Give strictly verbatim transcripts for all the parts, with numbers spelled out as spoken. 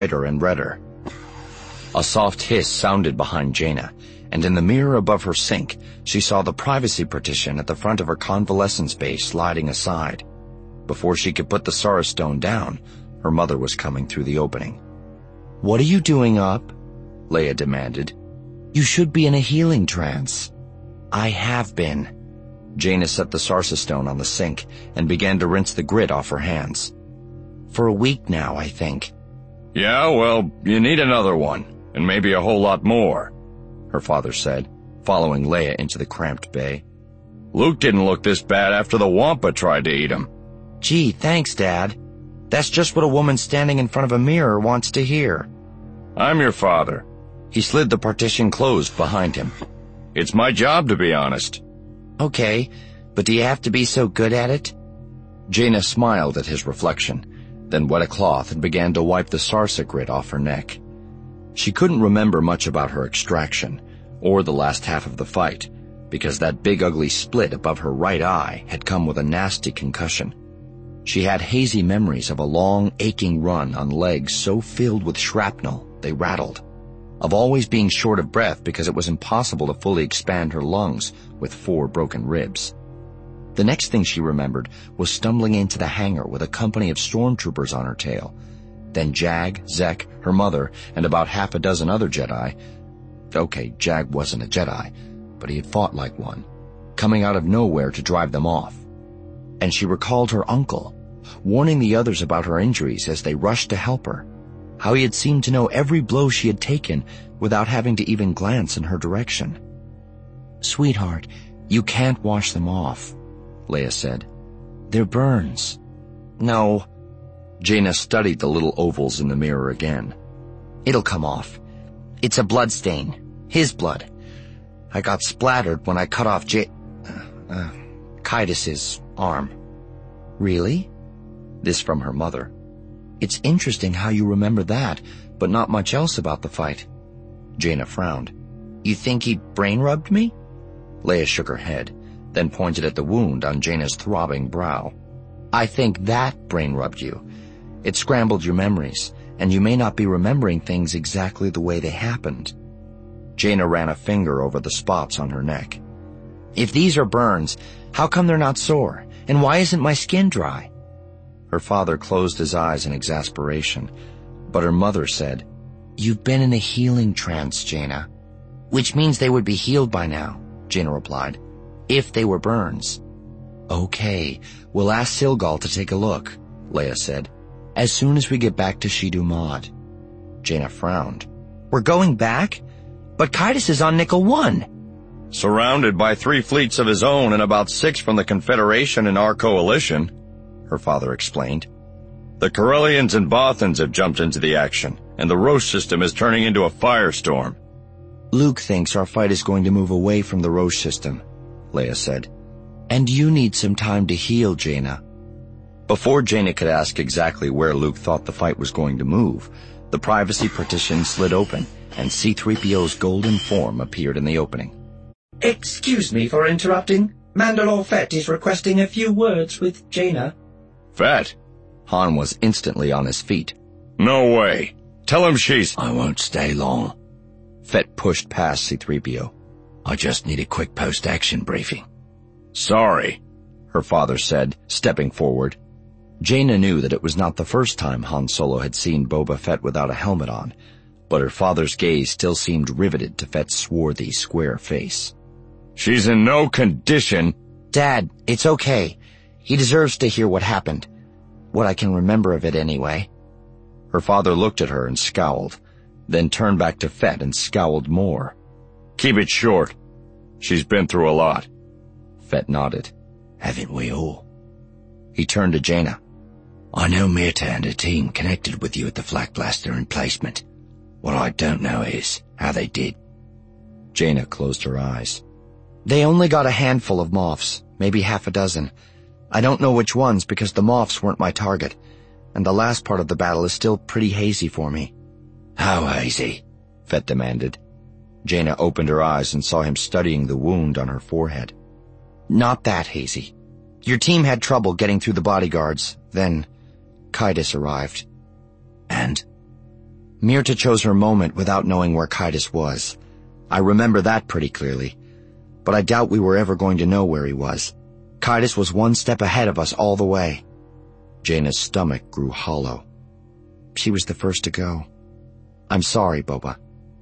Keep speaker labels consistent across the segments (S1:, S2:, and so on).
S1: brighter and redder. A soft hiss sounded behind Jaina, and in the mirror above her sink, she saw the privacy partition at the front of her convalescence bay sliding aside. Before she could put the Sara stone down, her mother was coming through the opening. "What are you doing up?" Leia demanded. "You should be in a healing trance." "I have been." Jaina set the Sarsa stone on the sink and began to rinse the grit off her hands. "For a week now, I think."
S2: "Yeah, well, you need another one, and maybe a whole lot more," her father said, following Leia into the cramped bay. "Luke didn't look this bad after the Wampa tried to eat him."
S1: "Gee, thanks, Dad. That's just what a woman standing in front of a mirror wants to hear."
S2: "I'm your father."
S1: He slid the partition closed behind him.
S2: "It's my job, to be honest."
S1: "Okay, but do you have to be so good at it?" Jaina smiled at his reflection, then wet a cloth and began to wipe the Sarsa grit off her neck. She couldn't remember much about her extraction, or the last half of the fight, because that big ugly split above her right eye had come with a nasty concussion. She had hazy memories of a long, aching run on legs so filled with shrapnel they rattled, of always being short of breath because it was impossible to fully expand her lungs with four broken ribs. The next thing she remembered was stumbling into the hangar with a company of stormtroopers on her tail. Then Jag, Zek, her mother, and about half a dozen other Jedi. Okay, Jag wasn't a Jedi, but he had fought like one, coming out of nowhere to drive them off. And she recalled her uncle, warning the others about her injuries as they rushed to help her, how he had seemed to know every blow she had taken without having to even glance in her direction. "Sweetheart, you can't wash them off," Leia said. "They're burns." "No." Jaina studied the little ovals in the mirror again. "It'll come off. It's a blood stain. His blood. I got splattered when I cut off J... Uh, uh, Kaitis's arm." "Really?" This from her mother. "It's interesting how you remember that, but not much else about the fight." Jaina frowned. "You think he brain-rubbed me?" Leia shook her head, then pointed at the wound on Jaina's throbbing brow. "I think that brain-rubbed you. It scrambled your memories, and you may not be remembering things exactly the way they happened." Jaina ran a finger over the spots on her neck. "If these are burns, how come they're not sore? And why isn't my skin dry?" Her father closed his eyes in exasperation, but her mother said, "You've been in a healing trance, Jaina." "Which means they would be healed by now," Jaina replied, "if they were burns." "Okay, we'll ask Silgal to take a look," Leia said, "as soon as we get back to Shidu Mod." Jaina frowned. "We're going back? But Kaitis is on Nickel One."
S2: "Surrounded by three fleets of his own and about six from the Confederation and our coalition," her father explained. "The Corellians and Bothans have jumped into the action, and the Roche system is turning into a firestorm."
S1: "Luke thinks our fight is going to move away from the Roche system," Leia said. "And you need some time to heal, Jaina." Before Jaina could ask exactly where Luke thought the fight was going to move, the privacy partition slid open, and C three P O's golden form appeared in the opening.
S3: "Excuse me for interrupting. Mandalore Fett is requesting a few words with Jaina."
S2: "Fett?"
S1: Han was instantly on his feet.
S2: "No way. Tell him she's—"
S4: "I won't stay long."
S1: Fett pushed past C three P O.
S4: "I just need a quick post-action briefing."
S2: "Sorry,"
S1: her father said, stepping forward. Jaina knew that it was not the first time Han Solo had seen Boba Fett without a helmet on, but her father's gaze still seemed riveted to Fett's swarthy, square face.
S2: "She's in no condition—"
S1: "Dad, it's okay. He deserves to hear what happened. What I can remember of it anyway." Her father looked at her and scowled, then turned back to Fett and scowled more.
S2: "Keep it short. She's been through a lot."
S1: Fett nodded.
S4: "Haven't we all?"
S1: He turned to Jaina.
S4: "I know Mirta and her team connected with you at the Flak Blaster emplacement. What I don't know is how they did."
S1: Jaina closed her eyes. "They only got a handful of Moffs, maybe half a dozen. I don't know which ones because the Moffs weren't my target, and the last part of the battle is still pretty hazy for me."
S4: "How hazy?"
S1: Fett demanded. Jaina opened her eyes and saw him studying the wound on her forehead. "Not that hazy. Your team had trouble getting through the bodyguards. Then Kaitis arrived."
S4: "And?"
S1: Myrta chose her moment without knowing where Kaitis was. I remember that pretty clearly, but I doubt we were ever going to know where he was. Kaitis was one step ahead of us all the way. Jaina's stomach grew hollow. She was the first to go. I'm sorry, Boba.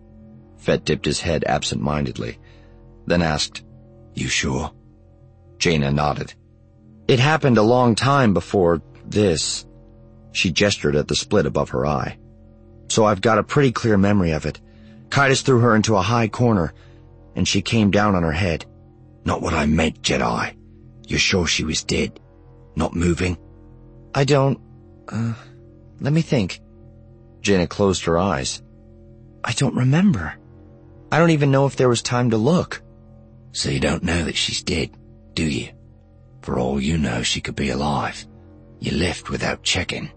S1: Fett dipped his head absent-mindedly, then asked, You sure? Jaina nodded. It happened a long time before this. She gestured at the split above her eye. So I've got a pretty clear memory of it. Kaitis threw her into a high corner, and she came down on her head.
S4: Not what I meant, Jedi. You're sure she was dead? Not moving?
S1: I don't... Uh, let me think. Jaina closed her eyes. I don't remember. I don't even know if there was time to look.
S4: So you don't know that she's dead, do you? For all you know, she could be alive. You left without checking.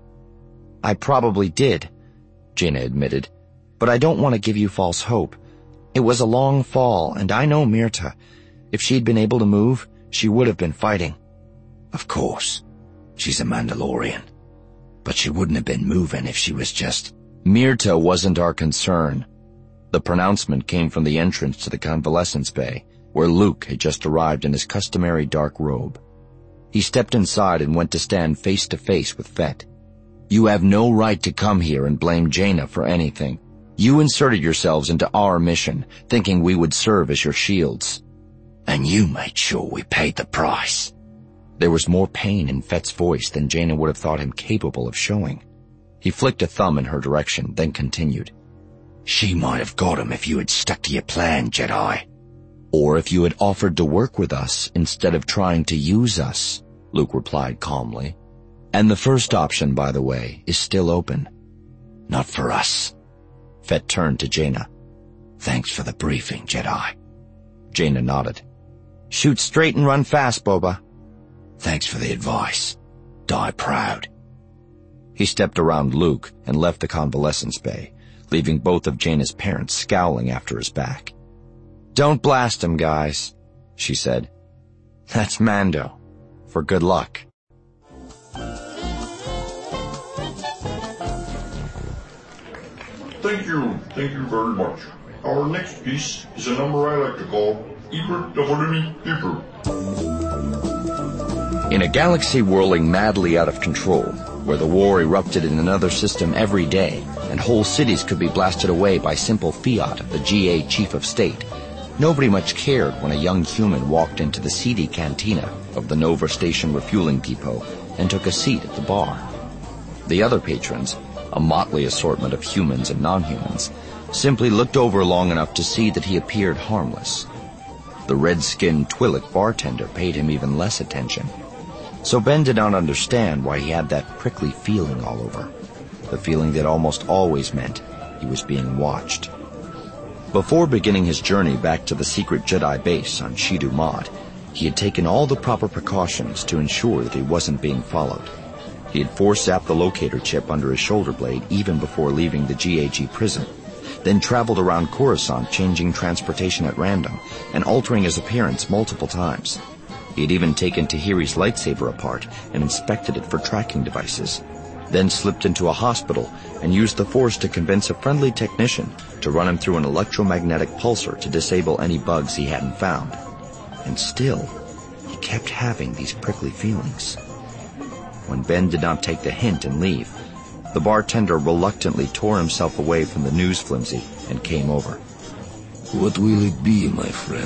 S1: I probably did, Jaina admitted, but I don't want to give you false hope. It was a long fall, and I know Myrta. If she'd been able to move, she would have been fighting.
S4: Of course. She's a Mandalorian. But she wouldn't have been moving if she was just...
S1: Myrta wasn't our concern. The pronouncement came from the entrance to the convalescence bay, where Luke had just arrived in his customary dark robe. He stepped inside and went to stand face to face with Fett. You have no right to come here and blame Jaina for anything. You inserted yourselves into our mission, thinking we would serve as your shields.
S4: And you made sure we paid the price.
S1: There was more pain in Fett's voice than Jaina would have thought him capable of showing. He flicked a thumb in her direction, then continued.
S4: She might have got him if you had stuck to your plan, Jedi.
S1: Or if you had offered to work with us instead of trying to use us, Luke replied calmly. And the first option, by the way, is still open.
S4: Not for us.
S1: Fett turned to Jaina.
S4: Thanks for the briefing, Jedi.
S1: Jaina nodded. Shoot straight and run fast, Boba.
S4: Thanks for the advice. Die proud.
S1: He stepped around Luke and left the convalescence bay, leaving both of Jaina's parents scowling after his back. Don't blast him, guys, she said. That's Mando. For good luck.
S5: Thank you, thank you very much. Our next piece is a number I like to call Ebert the Volumi Ebert.
S1: In a galaxy whirling madly out of control, where the war erupted in another system every day, and whole cities could be blasted away by simple fiat of the G A Chief of State, nobody much cared when a young human walked into the seedy cantina of the Nova Station refueling depot and took a seat at the bar. The other patrons, a motley assortment of humans and non-humans, simply looked over long enough to see that he appeared harmless. The red-skinned Twi'lek bartender paid him even less attention. So Ben did not understand why he had that prickly feeling all over, the feeling that almost always meant he was being watched. Before beginning his journey back to the secret Jedi base on Shidu Mod, he had taken all the proper precautions to ensure that he wasn't being followed. He had force-zapped the locator chip under his shoulder blade even before leaving the G A G prison, then traveled around Coruscant changing transportation at random and altering his appearance multiple times. He had even taken Tahiri's lightsaber apart and inspected it for tracking devices, then slipped into a hospital and used the Force to convince a friendly technician to run him through an electromagnetic pulsar to disable any bugs he hadn't found. And still, he kept having these prickly feelings. When Ben did not take the hint and leave, the bartender reluctantly tore himself away from the news flimsy and came over.
S4: What will it be, my friend?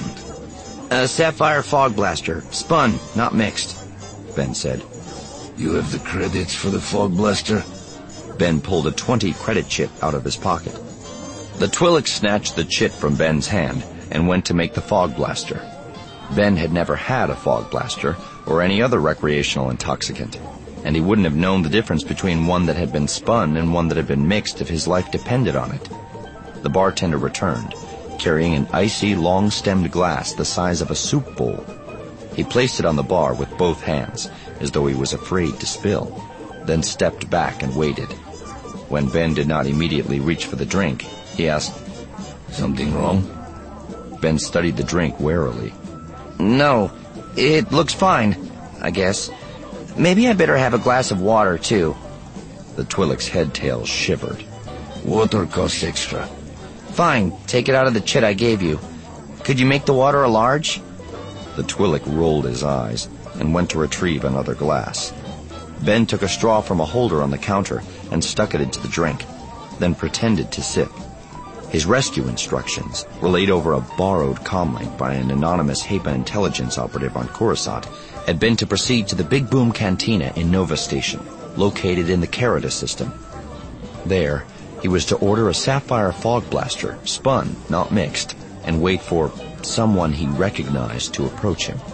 S1: A sapphire fog blaster, spun, not mixed, Ben said.
S4: You have the credits for the fog blaster?
S1: Ben pulled a twenty credit chip out of his pocket. The Twi'lek snatched the chip from Ben's hand and went to make the fog blaster. Ben had never had a fog blaster or any other recreational intoxicant, and he wouldn't have known the difference between one that had been spun and one that had been mixed if his life depended on it. The bartender returned, carrying an icy, long-stemmed glass the size of a soup bowl. He placed it on the bar with both hands, as though he was afraid to spill, then stepped back and waited. When Ben did not immediately reach for the drink, he asked,
S4: Something wrong?
S1: Ben studied the drink warily. No, it looks fine, I guess. Maybe I better have a glass of water, too. The Twi'lek's head tail shivered.
S4: Water costs extra.
S1: Fine, take it out of the chit I gave you. Could you make the water a large? The Twi'lek rolled his eyes and went to retrieve another glass. Ben took a straw from a holder on the counter and stuck it into the drink, then pretended to sip. His rescue instructions, relayed over a borrowed comlink by an anonymous Hapan intelligence operative on Coruscant, had been to proceed to the Big Boom Cantina in Nova Station, located in the Carida system. There, he was to order a sapphire fog blaster, spun, not mixed, and wait for someone he recognized to approach him.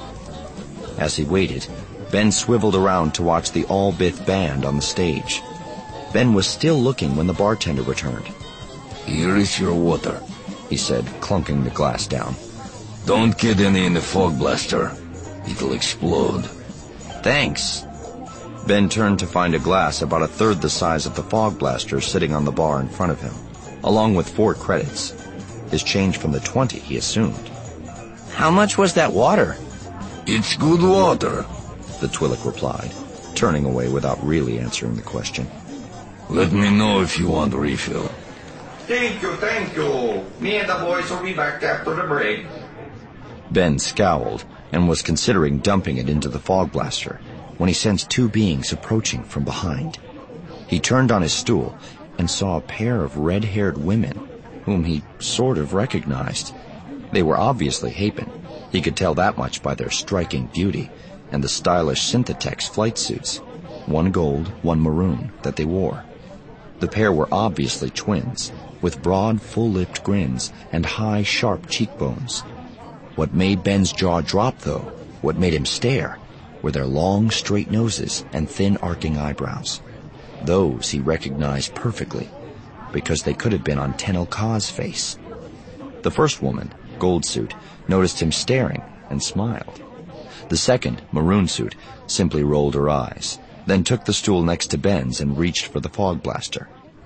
S1: As he waited, Ben swiveled around to watch the All-Bith band on the stage. Ben was still looking when the bartender returned.
S4: Here is your water,
S1: he said, clunking the glass down.
S4: Don't get any in the fog blaster. It'll explode.
S1: Thanks. Ben turned to find a glass about a third the size of the fog blaster sitting on the bar in front of him, along with four credits. His change from the twenty, he assumed. How much was that water?
S4: It's good water,
S1: the Twi'lek replied, turning away without really answering the question.
S4: Let me know if you want a refill.
S5: Thank you, thank you. Me and the boys will be back after the break.
S1: Ben scowled and was considering dumping it into the fog blaster when he sensed two beings approaching from behind. He turned on his stool and saw a pair of red-haired women whom he sort of recognized. They were obviously Hapan. He could tell that much by their striking beauty and the stylish Synthetex flight suits, one gold, one maroon, that they wore. The pair were obviously twins, with broad, full-lipped grins and high, sharp cheekbones. What made Ben's jaw drop, though, what made him stare, were their long, straight noses and thin, arcing eyebrows. Those he recognized perfectly, because they could have been on Tenel Ka's face. The first woman, gold suit, noticed him staring and smiled. The second, maroon suit, simply rolled her eyes, then took the stool next to Ben's and reached for the fog blaster.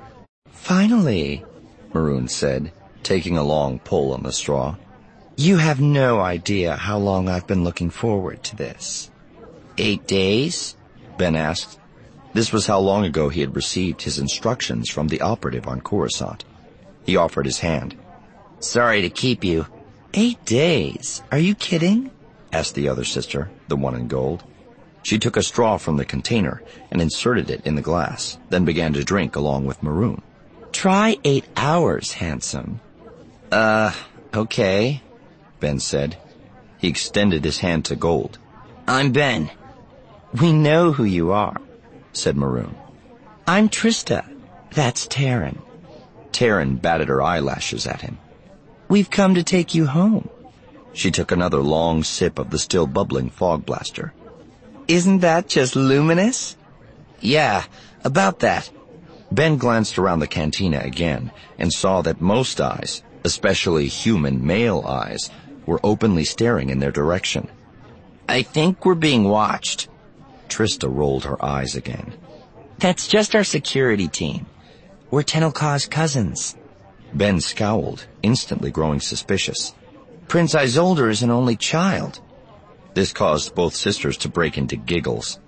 S1: Finally, Maroon said, taking a long pull on the straw. You have no idea how long I've been looking forward to this. Eight days? Ben asked. This was how long ago he had received his instructions from the operative on Coruscant. He offered his hand. Sorry to keep you. Eight days? Are you kidding? Asked the other sister, the one in gold. She took a straw from the container and inserted it in the glass, then began to drink along with Maroon. Try eight hours, handsome. Uh, okay, Ben said. He extended his hand to Gold. I'm Ben. We know who you are, said Maroon. I'm Trista. That's Terran. Terran batted her eyelashes at him. We've come to take you home. She took another long sip of the still bubbling fog blaster. Isn't that just luminous? Yeah, about that. Ben glanced around the cantina again and saw that most eyes, especially human male eyes, were openly staring in their direction. I think we're being watched. Trista rolled her eyes again. That's just our security team. We're Tenel Ka's cousins. Ben scowled, instantly growing suspicious. Prince Isolder is an only child. This caused both sisters to break into giggles.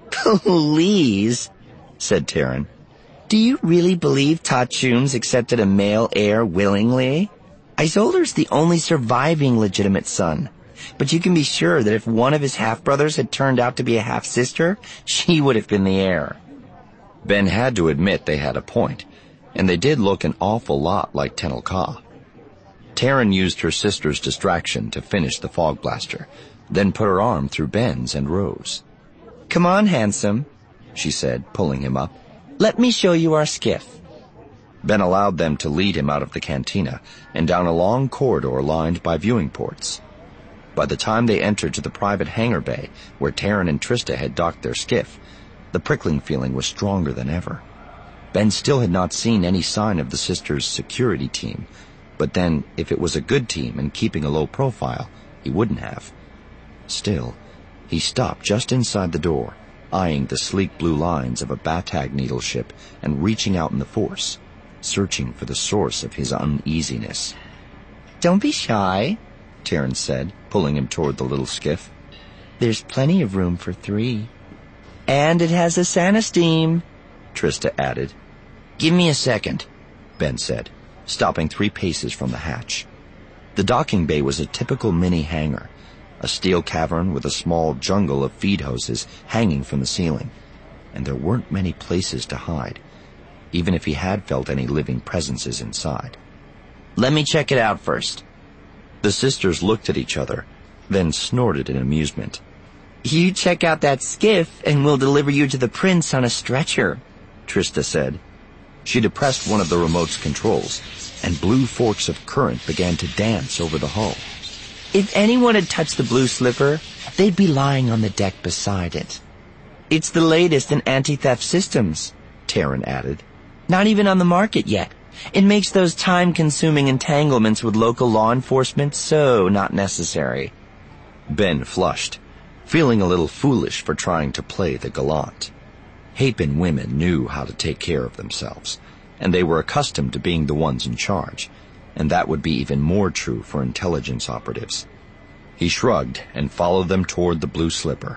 S1: Please, said Terran. Do you really believe Tachuns accepted a male heir willingly? Isolder's the only surviving legitimate son, but you can be sure that if one of his half-brothers had turned out to be a half-sister, she would have been the heir. Ben had to admit they had a point, and they did look an awful lot like Tenel Ka. Terran used her sister's distraction to finish the fog blaster, then put her arm through Ben's and rose. Come on, handsome, she said, pulling him up. Let me show you our skiff. Ben allowed them to lead him out of the cantina and down a long corridor lined by viewing ports. By the time they entered to the private hangar bay where Terran and Trista had docked their skiff, the prickling feeling was stronger than ever. Ben still had not seen any sign of the sisters' security team, but then, if it was a good team and keeping a low profile, he wouldn't have. Still, he stopped just inside the door, eyeing the sleek blue lines of a Batag needle ship and reaching out in the force, searching for the source of his uneasiness. Don't be shy, Terran said, pulling him toward the little skiff. There's plenty of room for three. And it has a Santa steam, Trista added. Give me a second. Ben said, stopping three paces from the hatch. The docking bay was a typical mini hangar, a steel cavern with a small jungle of feed hoses hanging from the ceiling, and there weren't many places to hide, even if he had felt any living presences inside.
S4: Let me check it out first.
S1: The sisters looked at each other, then snorted in amusement.
S4: You check out that skiff and we'll deliver you to the prince on a stretcher,
S1: Trista said. She depressed one of the remote's controls, and blue forks of current began to dance over the hull.
S4: If anyone had touched the blue slipper, they'd be lying on the deck beside it. It's the latest in anti-theft systems,
S1: Taryn added.
S4: Not even on the market yet. It makes those time-consuming entanglements with local law enforcement so not necessary.
S1: Ben flushed, feeling a little foolish for trying to play the gallant. Hapen women knew how to take care of themselves, and they were accustomed to being the ones in charge, and that would be even more true for intelligence operatives. He shrugged and followed them toward the blue slipper.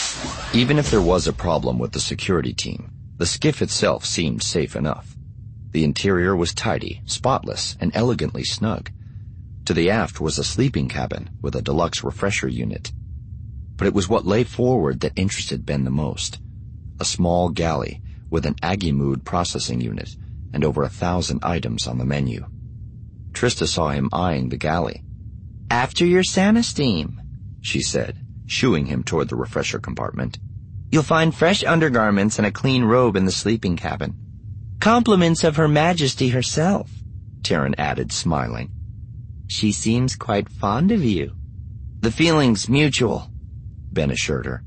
S1: Even if there was a problem with the security team, the skiff itself seemed safe enough. The interior was tidy, spotless, and elegantly snug. To the aft was a sleeping cabin with a deluxe refresher unit. But it was what lay forward that interested Ben the most. A small galley with an Agimud processing unit and over a thousand items on the menu. Trista saw him eyeing the galley.
S4: After your Sanasteam,
S1: she said, shooing him toward the refresher compartment.
S4: You'll find fresh undergarments and a clean robe in the sleeping cabin. Compliments of Her Majesty herself,
S1: Taryn added, smiling.
S4: She seems quite fond of you. The feeling's mutual,
S1: Ben assured her.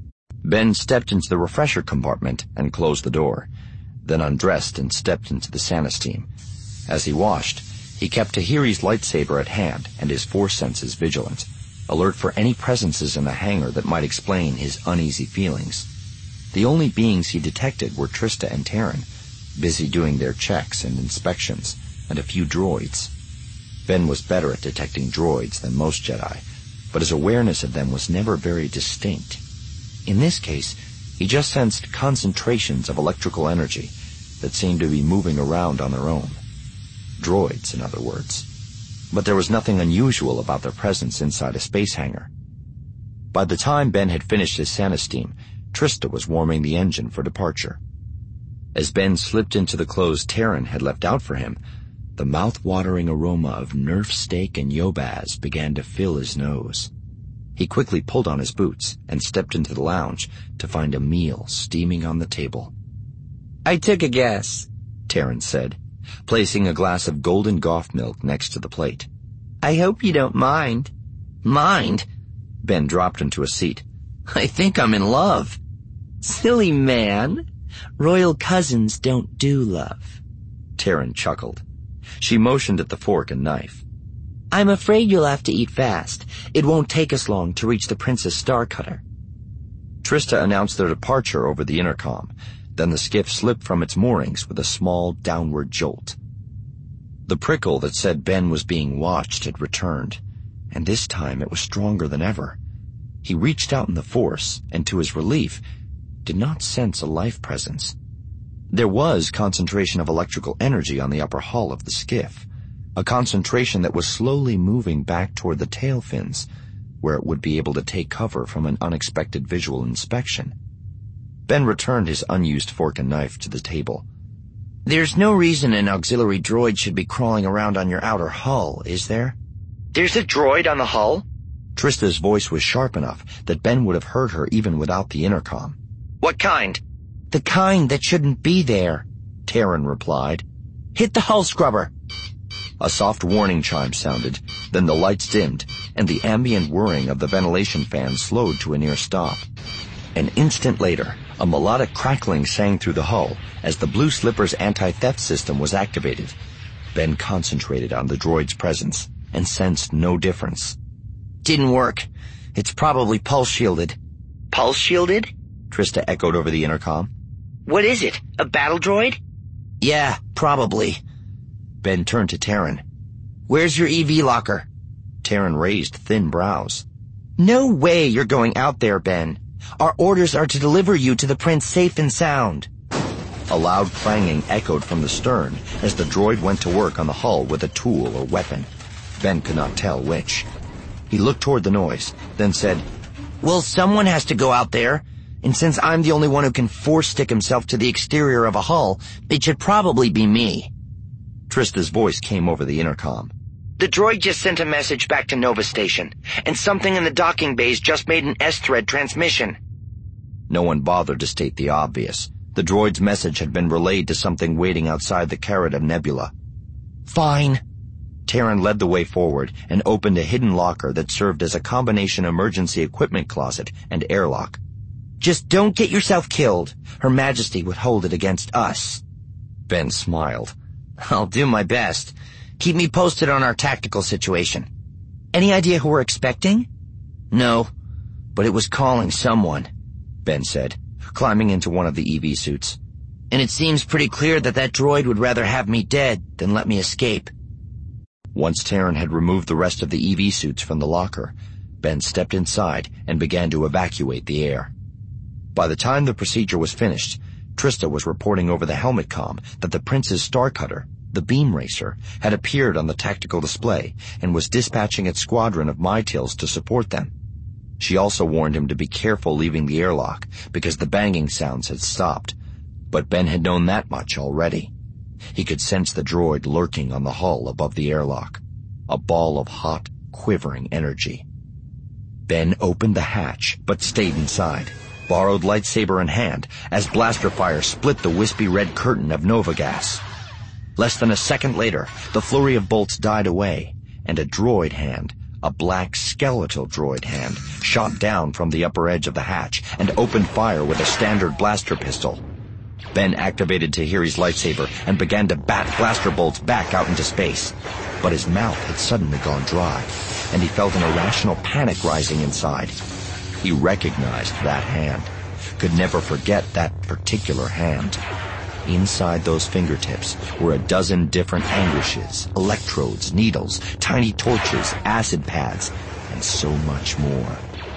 S1: Ben stepped into the refresher compartment and closed the door, then undressed and stepped into the Sanasteam. As he washed, he kept Tahiri's lightsaber at hand and his force senses vigilant, alert for any presences in the hangar that might explain his uneasy feelings. The only beings he detected were Trista and Taryn, busy doing their checks and inspections, and a few droids. Ben was better at detecting droids than most Jedi, but his awareness of them was never very distinct. In this case, he just sensed concentrations of electrical energy that seemed to be moving around on their own. Droids, in other words. But there was nothing unusual about their presence inside a space hangar. By the time Ben had finished his Sanasteam, Trista was warming the engine for departure. As Ben slipped into the clothes Taryn had left out for him, the mouth-watering aroma of Nerf steak and Yobaz began to fill his nose. He quickly pulled on his boots and stepped into the lounge to find a meal steaming on the table.
S4: I took a guess,
S1: Taryn said, placing a glass of golden Goff milk next to the plate.
S4: I hope you don't mind.
S1: Mind? Ben dropped into a seat.
S4: I think I'm in love. Silly man. Royal cousins don't do love.
S1: Taryn chuckled. She motioned at the fork and knife.
S4: I'm afraid you'll have to eat fast. It won't take us long to reach the Princess Starcutter.
S1: Trista announced their departure over the intercom. Then the skiff slipped from its moorings with a small downward jolt. The prickle that said Ben was being watched had returned, and this time it was stronger than ever. He reached out in the force, and to his relief, did not sense a life presence. There was concentration of electrical energy on the upper hull of the skiff, a concentration that was slowly moving back toward the tail fins, where it would be able to take cover from an unexpected visual inspection. Ben returned his unused fork and knife to the table.
S4: There's no reason an auxiliary droid should be crawling around on your outer hull, is there?
S3: There's a droid on the hull?
S1: Trista's voice was sharp enough that Ben would have heard her even without the intercom.
S3: What kind?
S4: The kind that shouldn't be there,
S1: Taryn replied.
S4: Hit the hull scrubber.
S1: A soft warning chime sounded, then the lights dimmed, and the ambient whirring of the ventilation fan slowed to a near stop. An instant later, a melodic crackling sang through the hull as the Blue Slipper's anti-theft system was activated. Ben concentrated on the droid's presence and sensed no difference.
S4: Didn't work. It's probably pulse-shielded.
S3: Pulse-shielded?
S1: Trista echoed over the intercom.
S3: What is it? A battle droid?
S4: Yeah, probably.
S1: Ben turned to Taryn.
S4: Where's your E V locker?
S1: Taryn raised thin brows.
S4: No way you're going out there, Ben. Our orders are to deliver you to the prince safe and sound.
S1: A loud clanging echoed from the stern as the droid went to work on the hull with a tool or weapon. Ben could not tell which. He looked toward the noise, then said,
S4: "Well, someone has to go out there, and since I'm the only one who can force-stick himself to the exterior of a hull, it should probably be me."
S1: Trista's voice came over the intercom.
S4: "The droid just sent a message back to Nova Station, and something in the docking bays just made an S-thread transmission."
S1: No one bothered to state the obvious. The droid's message had been relayed to something waiting outside the Carida Nebula.
S4: "Fine."
S1: Terran led the way forward and opened a hidden locker that served as a combination emergency equipment closet and airlock.
S4: "Just don't get yourself killed. Her Majesty would hold it against us."
S1: Ben smiled.
S4: "I'll do my best. Keep me posted on our tactical situation." "Any idea who we're expecting?" "No, but it was calling someone," Ben said, climbing into one of the E V suits. "And it seems pretty clear that that droid would rather have me dead than let me escape."
S1: Once Terran had removed the rest of the E V suits from the locker, Ben stepped inside and began to evacuate the air. By the time the procedure was finished, Trista was reporting over the helmet comm that the Prince's Starcutter, the beam racer, had appeared on the tactical display and was dispatching its squadron of Mytils to support them. She also warned him to be careful leaving the airlock because the banging sounds had stopped, but Ben had known that much already. He could sense the droid lurking on the hull above the airlock, a ball of hot, quivering energy. Ben opened the hatch, but stayed inside, borrowed lightsaber in hand, as blaster fire split the wispy red curtain of Nova gas. Less than a second later, the flurry of bolts died away, and a droid hand, a black skeletal droid hand, shot down from the upper edge of the hatch and opened fire with a standard blaster pistol. Ben activated Tahiri's lightsaber and began to bat blaster bolts back out into space. But his mouth had suddenly gone dry, and he felt an irrational panic rising inside. He recognized that hand, could never forget that particular hand. Inside those fingertips were a dozen different angushes, electrodes, needles, tiny torches, acid pads, and so much more.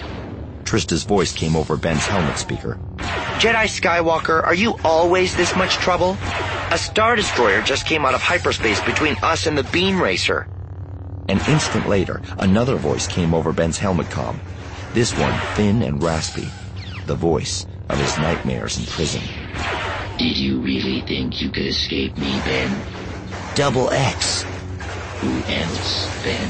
S1: Trista's voice came over Ben's helmet speaker.
S4: "Jedi Skywalker, are you always this much trouble? A Star Destroyer just came out of hyperspace between us and the beam racer."
S1: An instant later, another voice came over Ben's helmet comm, this one thin and raspy, the voice of his nightmares in prison.
S6: "Did you really think you could escape me, Ben?"
S4: Double X.
S6: "Who else, Ben?"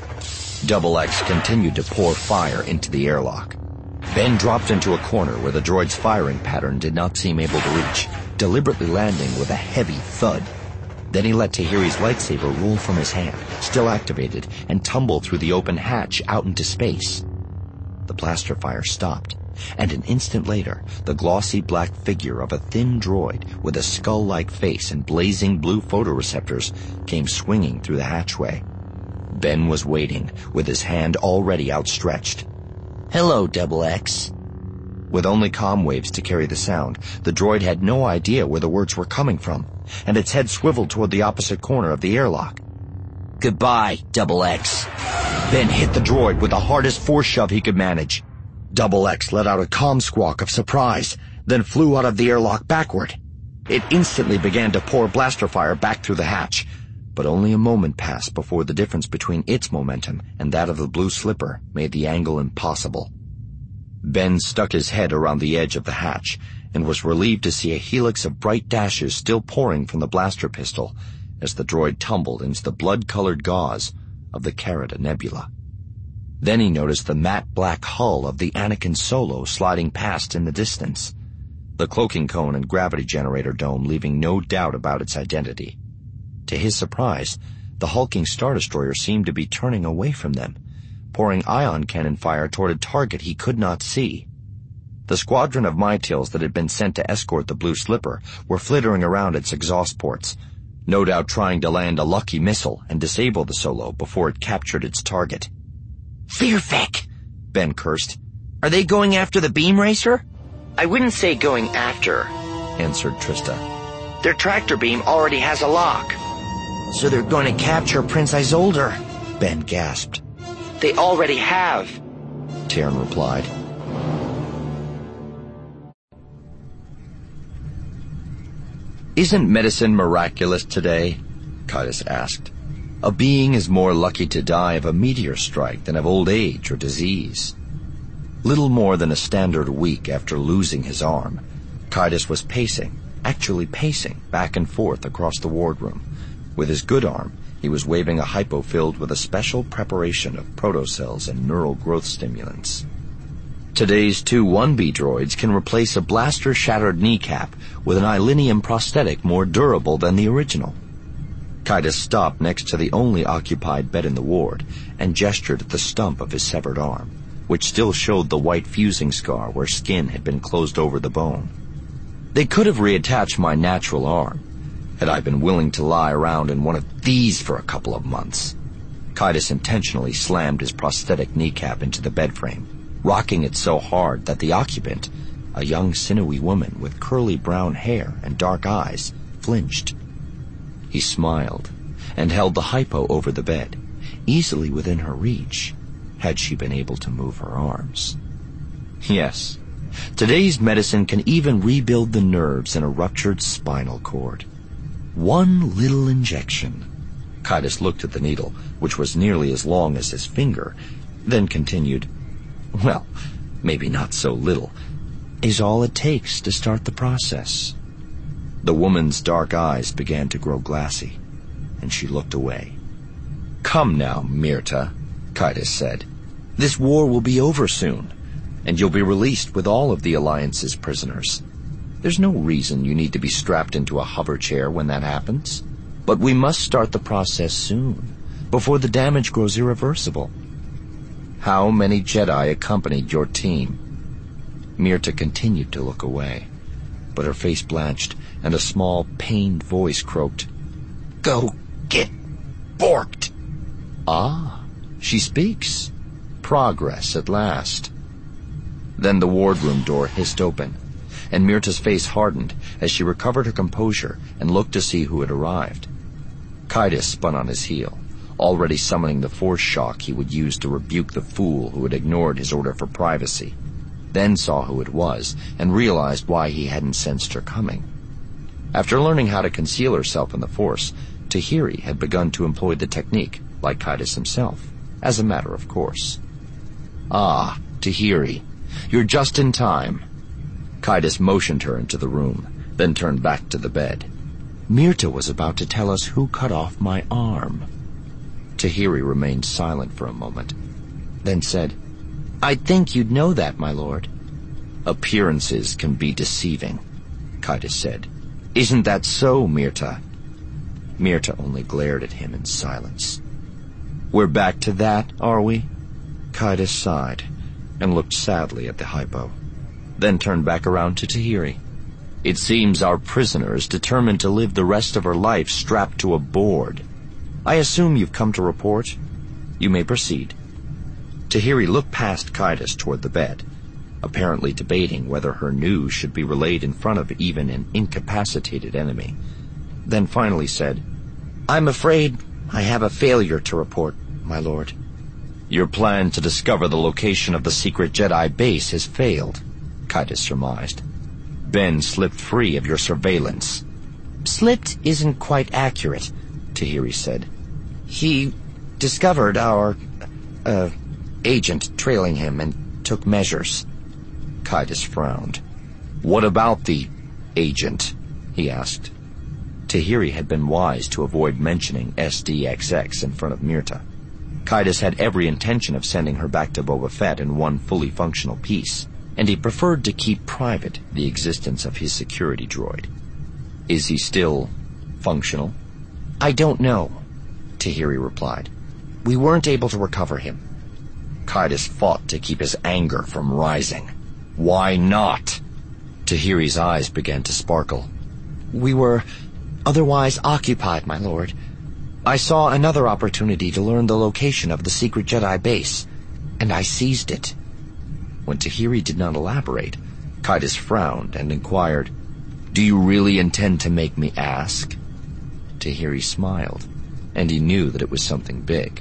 S1: Double X continued to pour fire into the airlock. Ben dropped into a corner where the droid's firing pattern did not seem able to reach, deliberately landing with a heavy thud. Then he let Tahiri's lightsaber roll from his hand, still activated, and tumble through the open hatch out into space. The blaster fire stopped, and an instant later, the glossy black figure of a thin droid with a skull-like face and blazing blue photoreceptors came swinging through the hatchway. Ben was waiting, with his hand already outstretched.
S4: "Hello, Double X."
S1: With only comm waves to carry the sound, the droid had no idea where the words were coming from, and its head swiveled toward the opposite corner of the airlock.
S4: "Goodbye, Double X."
S1: Ben hit the droid with the hardest force shove he could manage. Double X let out a comm squawk of surprise, then flew out of the airlock backward. It instantly began to pour blaster fire back through the hatch, but only a moment passed before the difference between its momentum and that of the blue slipper made the angle impossible. Ben stuck his head around the edge of the hatch and was relieved to see a helix of bright dashes still pouring from the blaster pistol as the droid tumbled into the blood-colored gauze of the Carida Nebula. Then he noticed the matte black hull of the Anakin Solo sliding past in the distance, the cloaking cone and gravity generator dome leaving no doubt about its identity. To his surprise, the hulking Star Destroyer seemed to be turning away from them, pouring ion cannon fire toward a target he could not see. The squadron of Mytils that had been sent to escort the Blue Slipper were flittering around its exhaust ports, no doubt trying to land a lucky missile and disable the Solo before it captured its target.
S4: "Fearfeck!"
S1: Ben cursed.
S4: "Are they going after the beam racer?"
S7: "I wouldn't say going after,"
S1: answered Trista.
S7: "Their tractor beam already has a lock."
S4: "So they're going to capture Prince Isolder,"
S1: Ben gasped.
S7: "They already have,"
S1: Terran replied. Isn't medicine miraculous today? Kaitis asked. A being is more lucky to die of a meteor strike than of old age or disease. Little more than a standard week after losing his arm, Kaitis was pacing, actually pacing, back and forth across the wardroom. With his good arm, he was waving a hypo filled with a special preparation of protocells and neural growth stimulants. Today's two one B droids can replace a blaster-shattered kneecap with an Ilinium prosthetic more durable than the original. Kaitis stopped next to the only occupied bed in the ward and gestured at the stump of his severed arm, which still showed the white fusing scar where skin had been closed over the bone. They could have reattached my natural arm, had I been willing to lie around in one of these for a couple of months. Kaitis intentionally slammed his prosthetic kneecap into the bed frame, rocking it so hard that the occupant, a young sinewy woman with curly brown hair and dark eyes, flinched. He smiled and held the hypo over the bed, easily within her reach, had she been able to move her arms. Yes, today's medicine can even rebuild the nerves in a ruptured spinal cord. One little injection. Kaitis looked at the needle, which was nearly as long as his finger, then continued, well, maybe not so little, is all it takes to start the process. The woman's dark eyes began to grow glassy, and she looked away. Come now, Mirta, Kaitis said. This war will be over soon, and you'll be released with all of the Alliance's prisoners. There's no reason you need to be strapped into a hover chair when that happens. But we must start the process soon, before the damage grows irreversible. How many Jedi accompanied your team? Mirta continued to look away, but her face blanched, and a small, pained voice croaked, Go get borked! Ah, she speaks. Progress at last. Then the wardroom door hissed open, and Mirta's face hardened as she recovered her composure and looked to see who had arrived. Kaitis spun on his heel, already summoning the force shock he would use to rebuke the fool who had ignored his order for privacy, then saw who it was and realized why he hadn't sensed her coming. After learning how to conceal herself in the Force, Tahiri had begun to employ the technique, like Kaitis himself, as a matter of course. Ah, Tahiri, you're just in time. Kaitis motioned her into the room, then turned back to the bed. Mirta was about to tell us who cut off my arm. Tahiri remained silent for a moment, then said, I'd think you'd know that, my lord. Appearances can be deceiving, Kaitis said. Isn't that so, Mirta? Mirta only glared at him in silence. We're back to that, are we? Kaitis sighed and looked sadly at the hypo, then turned back around to Tahiri. It seems our prisoner is determined to live the rest of her life strapped to a board. I assume you've come to report? You may proceed. Tahiri looked past Kaitis toward the bed, apparently debating whether her news should be relayed in front of even an incapacitated enemy, then finally said, I'm afraid I have a failure to report, my lord. Your plan to discover the location of the secret Jedi base has failed, Kaitis surmised. Ben slipped free of your surveillance. Slipped isn't quite accurate, Tahiri said. He discovered our, uh, agent trailing him and took measures. Kaitis frowned. What about the agent? He asked. Tahiri had been wise to avoid mentioning S D X X in front of Mirta. Kaitis had every intention of sending her back to Boba Fett in one fully functional piece, and he preferred to keep private the existence of his security droid. Is he still functional? I don't know, Tahiri replied. We weren't able to recover him. Kaitis fought to keep his anger from rising. Why not? Tahiri's eyes began to sparkle. We were otherwise occupied, my lord. I saw another opportunity to learn the location of the secret Jedi base, and I seized it. When Tahiri did not elaborate, Kaitis frowned and inquired, Do you really intend to make me ask? Tahiri smiled, and he knew that it was something big.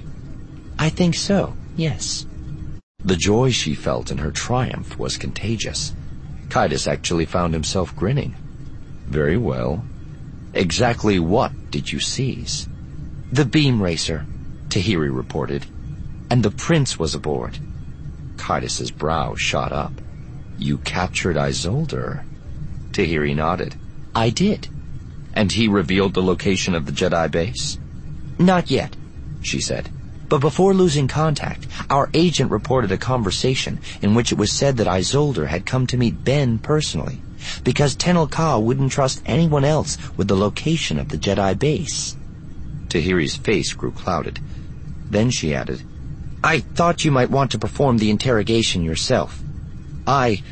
S1: I think so, yes. The joy she felt in her triumph was contagious. Kaitis actually found himself grinning. Very well. Exactly what did you seize?
S4: The beam racer, Tahiri reported, and the prince was aboard.
S1: Kaitis' brow shot up. You captured Isolder?
S4: Tahiri nodded. I did.
S1: And he revealed the location of the Jedi base?
S4: Not yet, she said. But before losing contact, our agent reported a conversation in which it was said that Isolder had come to meet Ben personally, because Tenel Ka wouldn't trust anyone else with the location of the Jedi base.
S1: Tahiri's face grew clouded. Then she added,
S4: I thought you might want to perform the interrogation yourself. I...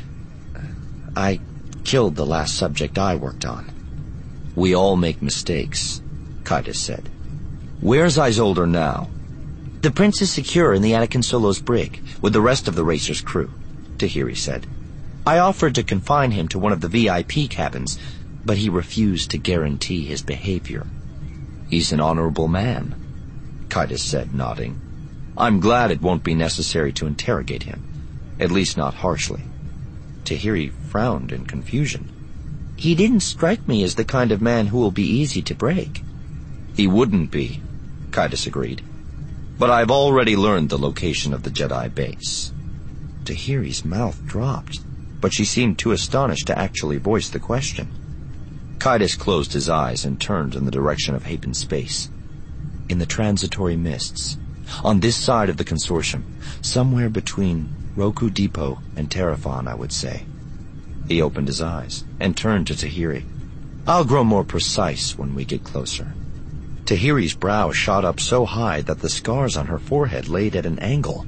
S4: I killed the last subject I worked on.
S1: We all make mistakes, Kaitis said. Where's Isolder now?
S4: The prince is secure in the Anakin Solo's brig, with the rest of the racer's crew, Tahiri said. I offered to confine him to one of the V I P cabins, but he refused to guarantee his behavior.
S1: He's an honorable man, Kaitis said, nodding. I'm glad it won't be necessary to interrogate him, at least not harshly.
S4: Tahiri frowned in confusion. He didn't strike me as the kind of man who will be easy to break.
S1: He wouldn't be, Kaitis agreed. But I've already learned the location of the Jedi base.
S4: Tahiri's mouth dropped, but she seemed too astonished to actually voice the question.
S1: Kaitis closed his eyes and turned in the direction of Hapen Space.
S4: In the transitory mists, on this side of the consortium, somewhere between Roku Depot and Terrafon, I would say.
S1: He opened his eyes and turned to Tahiri.
S4: I'll grow more precise when we get closer.
S1: Tahiri's brow shot up so high that the scars on her forehead laid at an angle.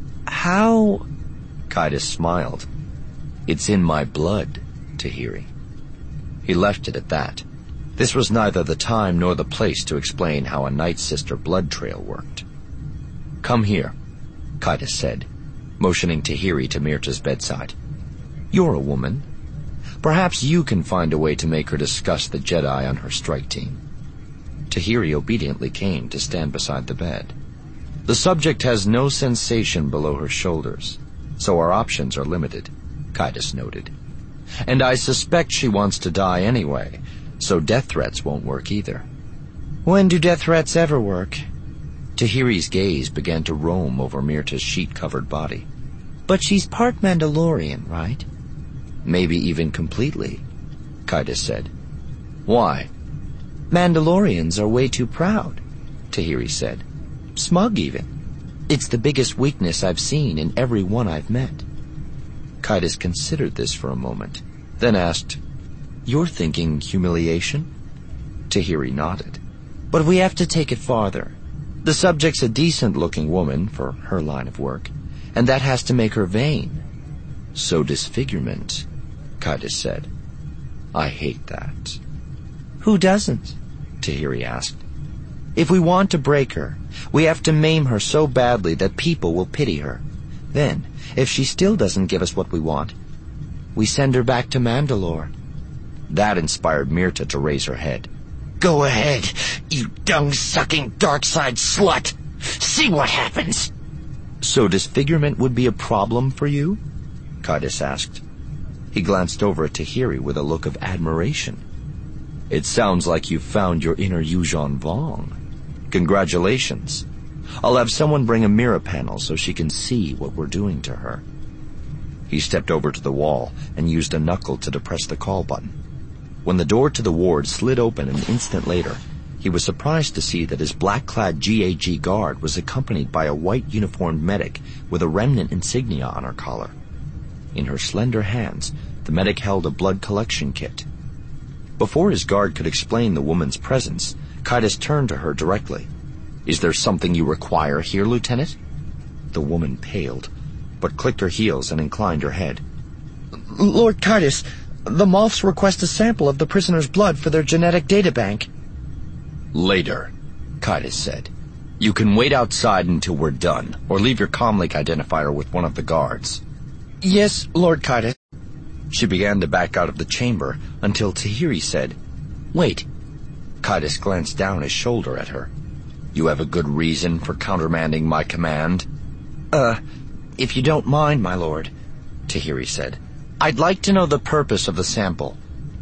S4: How?
S1: Kaitis smiled. It's in my blood, Tahiri. He left it at that. This was neither the time nor the place to explain how a Night Sister blood trail worked. Come here, Kaitis said, motioning Tahiri to Mirta's bedside. You're a woman. Perhaps you can find a way to make her discuss the Jedi on her strike team. Tahiri obediently came to stand beside the bed. The subject has no sensation below her shoulders, so our options are limited, Kaitis noted. And I suspect she wants to die anyway, so death threats won't work either.
S4: When do death threats ever work?
S1: Tahiri's gaze began to roam over Mirta's sheet-covered body.
S4: But she's part Mandalorian, right?
S1: Maybe even completely, Kaitis said. Why?
S4: Mandalorians are way too proud, Tahiri said. Smug, even. It's the biggest weakness I've seen in every one I've met.
S1: Kaitis considered this for a moment, then asked, You're thinking humiliation?
S4: Tahiri nodded. But we have to take it farther. The subject's a decent-looking woman for her line of work, and that has to make her vain.
S1: So disfigurement, Kaitis said. I hate that.
S4: Who doesn't? Tahiri asked. If we want to break her, we have to maim her so badly that people will pity her. Then, if she still doesn't give us what we want, we send her back to Mandalore.
S1: That inspired Mirta to raise her head.
S6: Go ahead, you dung-sucking dark-side slut. See what happens.
S1: So disfigurement would be a problem for you? Kaitis asked. He glanced over at Tahiri with a look of admiration. It sounds like you've found your inner Yuuzhan Vong. Congratulations. I'll have someone bring a mirror panel so she can see what we're doing to her. He stepped over to the wall and used a knuckle to depress the call button. When the door to the ward slid open an instant later, he was surprised to see that his black-clad G A G guard was accompanied by a white-uniformed medic with a remnant insignia on her collar. In her slender hands, the medic held a blood collection kit. Before his guard could explain the woman's presence, Kaitis turned to her directly. Is there something you require here, Lieutenant? The woman paled, but clicked her heels and inclined her head.
S8: Lord Kaitis, the Moths request a sample of the prisoner's blood for their genetic databank.
S1: Later, Kaitis said. You can wait outside until we're done, or leave your comlink identifier with one of the guards.
S8: Yes, Lord Kaitis.
S1: She began to back out of the chamber until Tahiri said, Wait. Kaitis glanced down his shoulder at her. You have a good reason for countermanding my command?
S4: Uh, if you don't mind, my lord, Tahiri said. I'd like to know the purpose of the sample.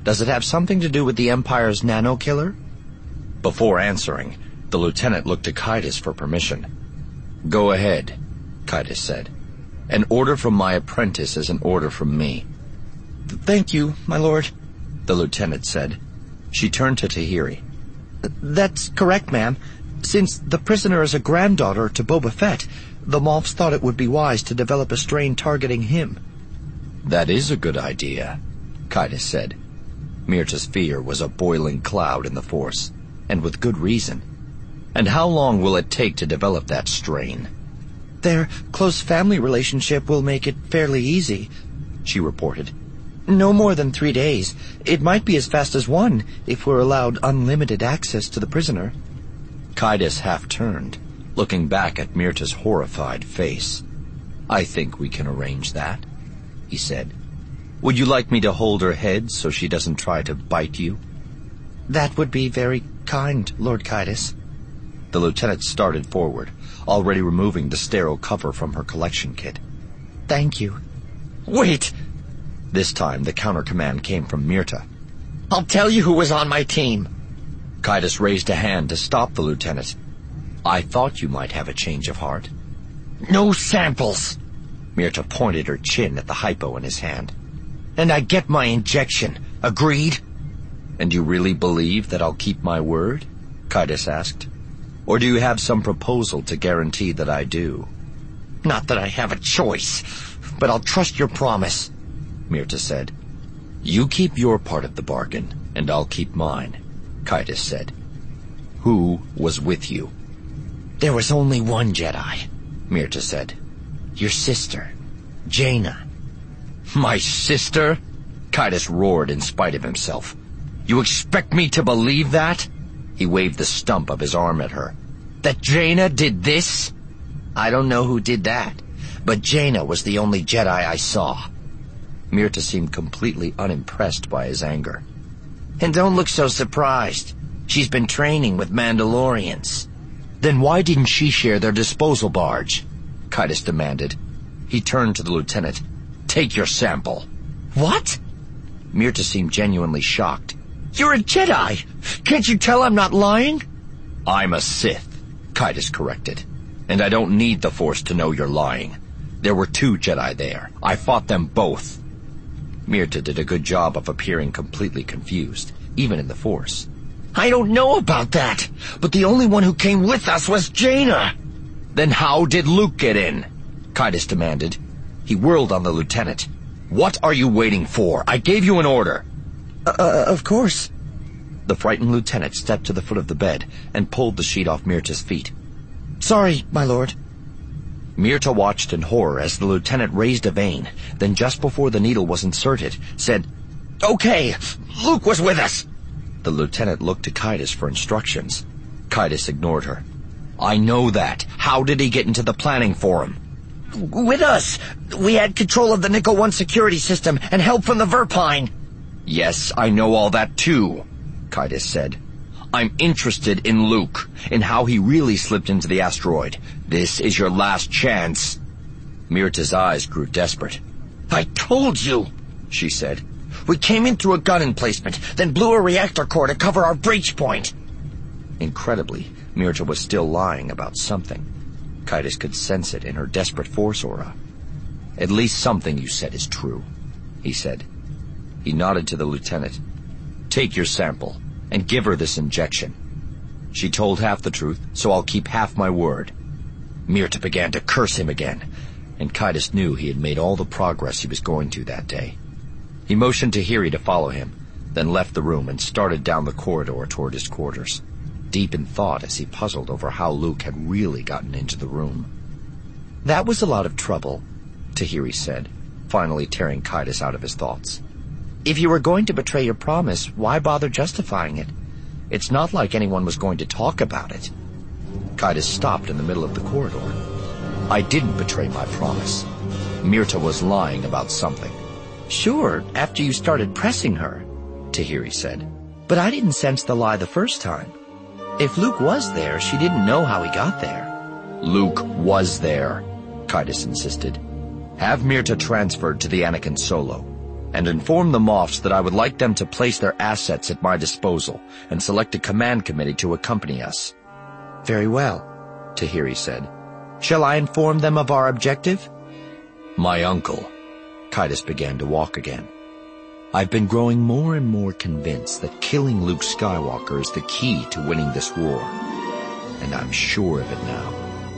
S1: Does it have something to do with the Empire's nano-killer? Before answering, the lieutenant looked to Kaitis for permission. Go ahead, Kaitis said. An order from my apprentice is an order from me.
S8: Thank you, my lord,
S1: the lieutenant said. She turned to Tahiri.
S8: That's correct, ma'am. Since the prisoner is a granddaughter to Boba Fett, the Moffs thought it would be wise to develop a strain targeting him.
S1: That is a good idea, Kaitis said. Mirta's fear was a boiling cloud in the Force, and with good reason. And how long will it take to develop that strain?
S8: Their close family relationship will make it fairly easy, she reported. No more than three days. It might be as fast as one, if we're allowed unlimited access to the prisoner.
S1: Kaitis half-turned, looking back at Mirta's horrified face. I think we can arrange that, he said. Would you like me to hold her head so she doesn't try to bite you?
S8: That would be very kind, Lord Kaitis.
S1: The lieutenant started forward, already removing the sterile cover from her collection kit.
S8: Thank you.
S6: Wait!
S1: This time the counter-command came from Mirta.
S6: I'll tell you who was on my team.
S1: Kaitis raised a hand to stop the lieutenant. I thought you might have a change of heart.
S6: No samples.
S1: Mirta pointed her chin at the hypo in his hand.
S6: And I get my injection. Agreed?
S1: And you really believe that I'll keep my word? Kaitis asked. Or do you have some proposal to guarantee that I do?
S6: Not that I have a choice, but I'll trust your promise,
S1: Mirta said. You keep your part of the bargain, and I'll keep mine, Kaitis said. Who was with you?
S6: There was only one Jedi,
S1: Mirta said.
S6: Your sister, Jaina.
S1: My sister? Kaitis roared in spite of himself. You expect me to believe that? He waved the stump of his arm at her.
S6: That Jaina did this?
S4: I don't know who did that, but Jaina was the only Jedi I saw.
S1: Mirta seemed completely unimpressed by his anger.
S4: And don't look so surprised. She's been training with Mandalorians.
S1: Then why didn't she share their disposal barge? Kaitis demanded. He turned to the lieutenant. Take your sample.
S6: What?
S1: Mirta seemed genuinely shocked.
S6: You're a Jedi! Can't you tell I'm not lying?
S1: I'm a Sith, Kaitis corrected. And I don't need the Force to know you're lying. There were two Jedi there. I fought them both. Mirta did a good job of appearing completely confused, even in the Force.
S6: I don't know about that, but the only one who came with us was Jaina.
S1: Then how did Luke get in? Kaitis demanded. He whirled on the lieutenant. What are you waiting for? I gave you an order.
S8: Uh, of course.
S1: The frightened lieutenant stepped to the foot of the bed and pulled the sheet off Mirta's feet.
S8: Sorry, my lord.
S1: Mirta watched in horror as the lieutenant raised a vein, then just before the needle was inserted, said,
S6: Okay, Luke was with us.
S1: The lieutenant looked to Kaitis for instructions. Kaitis ignored her. I know that. How did he get into the planning forum?
S6: With us. We had control of the Nickel One security system and help from the Verpine.
S1: Yes, I know all that too, Kaitis said. I'm interested in Luke, in how he really slipped into the asteroid. This is your last chance. Mirta's eyes grew desperate.
S6: I told you, she said. We came in through a gun emplacement, then blew a reactor core to cover our breach point.
S1: Incredibly, Mirta was still lying about something. Kaitis could sense it in her desperate Force aura. At least something you said is true, he said. He nodded to the lieutenant. Take your sample, and give her this injection. She told half the truth, so I'll keep half my word. Mirta began to curse him again, and Kaitis knew he had made all the progress he was going to that day. He motioned Tahiri to follow him, then left the room and started down the corridor toward his quarters, deep in thought as he puzzled over how Luke had really gotten into the room. That was a lot of trouble, Tahiri said, finally tearing Kaitis out of his thoughts. If you were going to betray your promise, why bother justifying it? It's not like anyone was going to talk about it. Kaitis stopped in the middle of the corridor. I didn't betray my promise. Mirta was lying about something.
S4: Sure, after you started pressing her, Tahiri said. But I didn't sense the lie the first time. If Luke was there, she didn't know how he got there.
S1: Luke was there, Kaitis insisted. Have Mirta transferred to the Anakin Solo. and inform the Moffs that I would like them to place their assets at my disposal and select a command committee to accompany us."
S8: "Very well," Tahiri said. "Shall I inform them of our objective?"
S1: "My uncle." Kaitis began to walk again. "I've been growing more and more convinced that killing Luke Skywalker is the key to winning this war, and I'm sure of it now."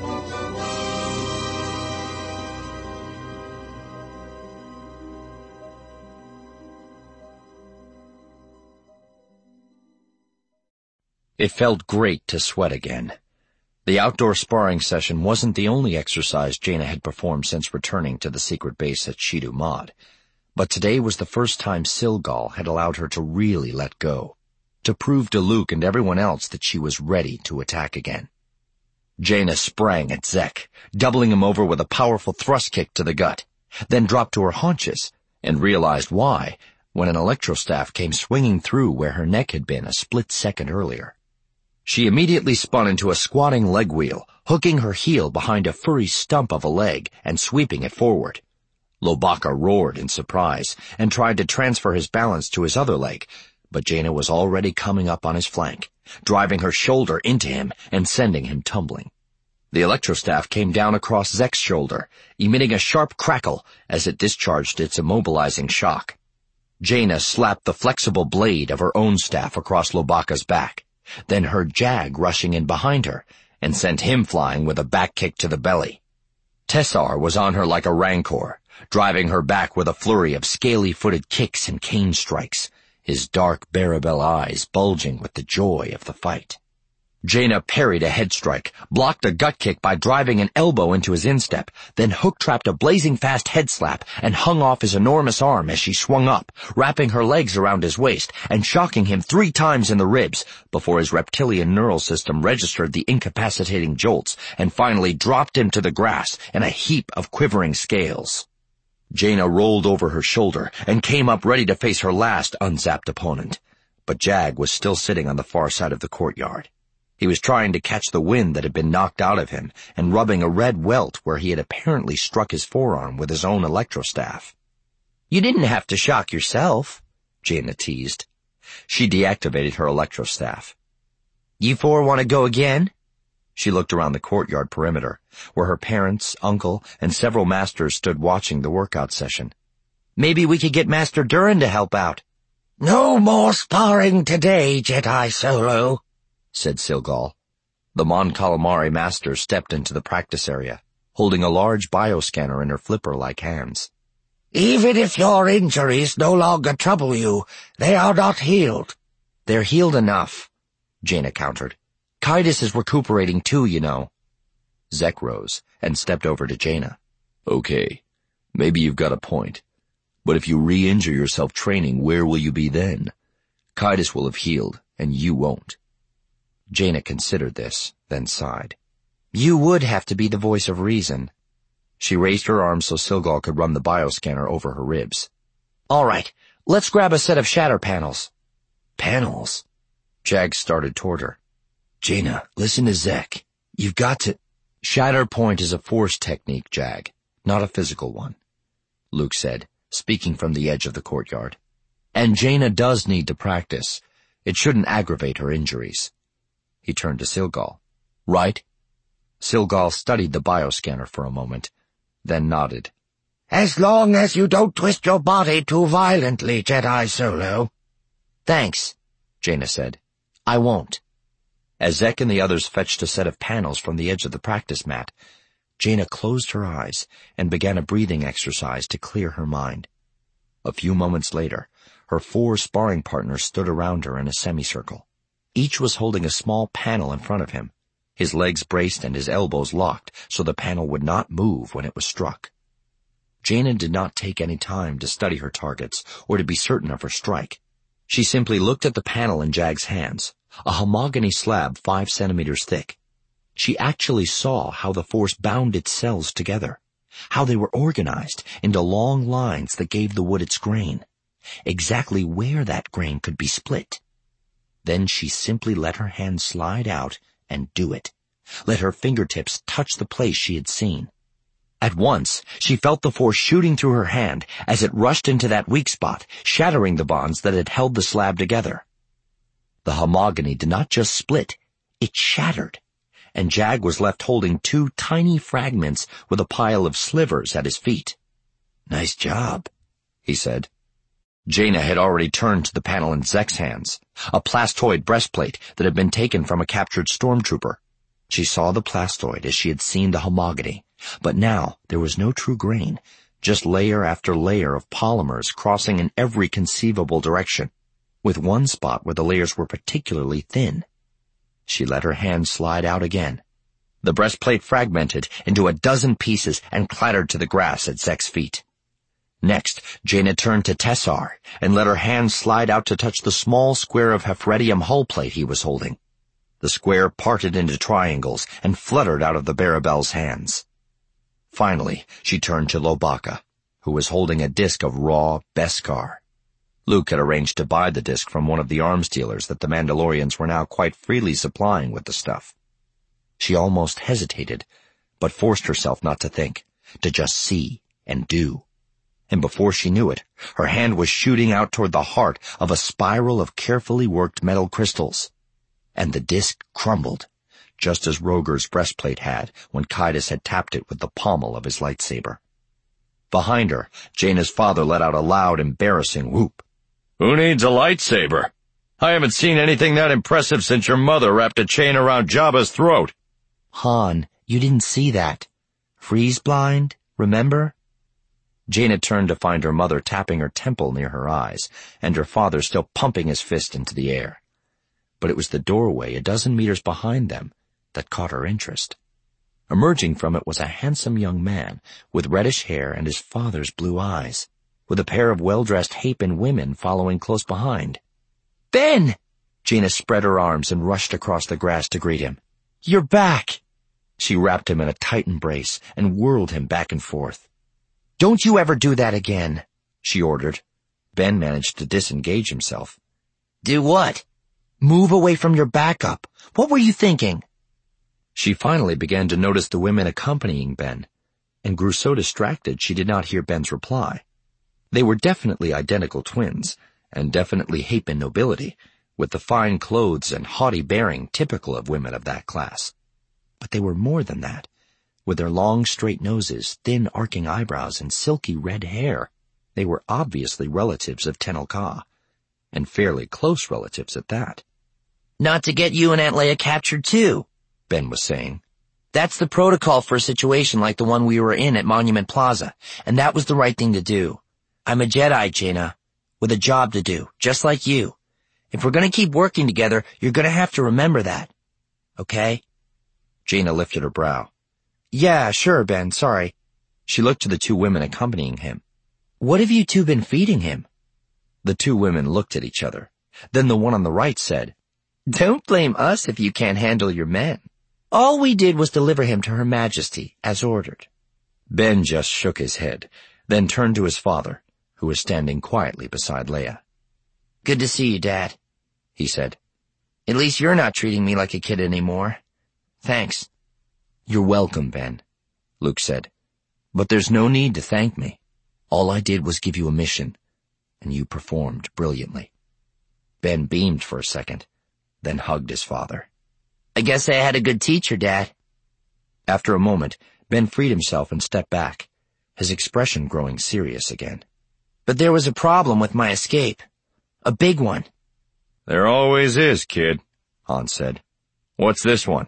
S1: It felt great to sweat again. The outdoor sparring session wasn't the only exercise Jaina had performed since returning to the secret base at Shidu Mod, but today was the first time Silgal had allowed her to really let go, to prove to Luke and everyone else that she was ready to attack again. Jaina sprang at Zek, doubling him over with a powerful thrust kick to the gut, then dropped to her haunches, and realized why when an electrostaff came swinging through where her neck had been a split second earlier. She immediately spun into a squatting leg wheel, hooking her heel behind a furry stump of a leg and sweeping it forward. Lobaka roared in surprise and tried to transfer his balance to his other leg, but Jaina was already coming up on his flank, driving her shoulder into him and sending him tumbling. The electrostaff came down across Zek's shoulder, emitting a sharp crackle as it discharged its immobilizing shock. Jaina slapped the flexible blade of her own staff across Lobaka's back, then heard Jag rushing in behind her and sent him flying with a back kick to the belly. Tessar was on her like a rancor, driving her back with a flurry of scaly-footed kicks and cane strikes, his dark Barabel eyes bulging with the joy of the fight. Jaina parried a head strike, blocked a gut kick by driving an elbow into his instep, then hook-trapped a blazing fast head slap and hung off his enormous arm as she swung up, wrapping her legs around his waist and shocking him three times in the ribs before his reptilian neural system registered the incapacitating jolts and finally dropped him to the grass in a heap of quivering scales. Jaina rolled over her shoulder and came up ready to face her last unzapped opponent, but Jag was still sitting on the far side of the courtyard. He was trying to catch the wind that had been knocked out of him and rubbing a red welt where he had apparently struck his forearm with his own electrostaff.
S4: "You didn't have to shock yourself,"
S1: Jaina teased. She deactivated her electrostaff.
S4: "You four want to go again?"
S1: She looked around the courtyard perimeter, where her parents, uncle, and several masters stood watching the workout session.
S4: "Maybe we could get Master Durin to help out."
S6: "No more sparring today, Jedi Solo,"
S1: said Silgal. The Mon Calamari master stepped into the practice area, holding a large bioscanner in her flipper-like hands.
S6: "Even if your injuries no longer trouble you, they are not healed."
S4: "They're healed enough," Jaina countered. "Kaitis is recuperating too, you know."
S1: Zek rose and stepped over to Jaina. "Okay, maybe you've got a point. But if you re-injure yourself training, where will you be then? Kaitis will have healed, and you won't."
S4: Jaina considered this, then sighed. "You would have to be the voice of reason."
S1: She raised her arm so Silgal could run the bioscanner over her ribs.
S4: "All right, let's grab a set of shatter panels."
S1: "Panels?" Jag started toward her. "Jaina, listen to Zek. You've got to—" "Shatter point is a force technique, Jag, not a physical one," Luke said, speaking from the edge of the courtyard. "And Jaina does need to practice. It shouldn't aggravate her injuries." He turned to Silgal. "Right?" Silgal studied the bioscanner for a moment, then nodded.
S6: "As long as you don't twist your body too violently, Jedi Solo."
S4: "Thanks,"
S1: Jaina said.
S4: "I won't."
S1: As Zek and the others fetched a set of panels from the edge of the practice mat, Jaina closed her eyes and began a breathing exercise to clear her mind. A few moments later, her four sparring partners stood around her in a semicircle. Each was holding a small panel in front of him, his legs braced and his elbows locked so the panel would not move when it was struck. Jaina did not take any time to study her targets or to be certain of her strike. She simply looked at the panel in Jag's hands, a homogeny slab five centimeters thick. She actually saw how the force bound its cells together, how they were organized into long lines that gave the wood its grain, exactly where that grain could be split. Then she simply let her hand slide out and do it, let her fingertips touch the place she had seen.
S4: At once, she felt the force shooting through her hand as it rushed into that weak spot, shattering the bonds that had held the slab together. The homogeny did not just split, it shattered, and Jag was left holding two tiny fragments with a pile of slivers at his feet. "Nice job," he said. Jaina had already turned to the panel in Zek's hands, a plastoid breastplate that had been taken from a captured stormtrooper. She saw the plastoid as she had seen the homogeny, but now there was no true grain, just layer after layer of polymers crossing in every conceivable direction, with one spot where the layers were particularly thin. She let her hand slide out again. The breastplate fragmented into a dozen pieces and clattered to the grass at Zek's feet. Next, Jaina turned to Tessar and let her hand slide out to touch the small square of Hephredium hull plate he was holding. The square parted into triangles and fluttered out of the Barabel's hands. Finally, she turned to Lobaka, who was holding a disc of raw Beskar. Luke had arranged to buy the disc from one of the arms dealers that the Mandalorians were now quite freely supplying with the stuff. She almost hesitated, but forced herself not to think, to just see and do. And before she knew it, her hand was shooting out toward the heart of a spiral of carefully worked metal crystals. And the disc crumbled, just as Roger's breastplate had when Kaidas had tapped it with the pommel of his lightsaber. Behind her, Jaina's father let out a loud, embarrassing whoop.
S2: "Who needs a lightsaber? I haven't seen anything that impressive since your mother wrapped a chain around Jabba's throat."
S4: "Han, you didn't see that. Freeze blind, remember?" Jaina turned to find her mother tapping her temple near her eyes, and her father still pumping his fist into the air. But it was the doorway a dozen meters behind them that caught her interest. Emerging from it was a handsome young man with reddish hair and his father's blue eyes, with a pair of well-dressed Hapan women following close behind. "Ben!" Jaina spread her arms and rushed across the grass to greet him. "You're back!" She wrapped him in a tight embrace and whirled him back and forth. "Don't you ever do that again," she ordered. Ben managed to disengage himself. "Do what?" "Move away from your backup. What were you thinking?" She finally began to notice the women accompanying Ben, and grew so distracted she did not hear Ben's reply. They were definitely identical twins, and definitely Hapan nobility, with the fine clothes and haughty bearing typical of women of that class. But they were more than that. With their long, straight noses, thin, arcing eyebrows, and silky red hair, they were obviously relatives of Tenel Ka, and fairly close relatives at that. "Not to get you and Aunt Leia captured too," Ben was saying. "That's the protocol for a situation like the one we were in at Monument Plaza, and that was the right thing to do. I'm a Jedi, Jaina, with a job to do, just like you. If we're gonna keep working together, you're gonna have to remember that. Okay?" Jaina lifted her brow. "Yeah, sure, Ben, sorry." She looked to the two women accompanying him. "What have you two been feeding him?" The two women looked at each other. Then the one on the right said, "Don't blame us if you can't handle your men. All we did was deliver him to Her Majesty, as ordered." Ben just shook his head, then turned to his father, who was standing quietly beside Leia. "Good to see you, Dad," he said. "At least you're not treating me like a kid anymore. Thanks." "You're welcome, Ben," Luke said. "But there's no need to thank me. All I did was give you a mission, and you performed brilliantly." Ben beamed for a second, then hugged his father. "I guess I had a good teacher, Dad." After a moment, Ben freed himself and stepped back, his expression growing serious again. "But there was a problem with my escape. A big one."
S2: "There always is, kid," Han said. "What's this one?"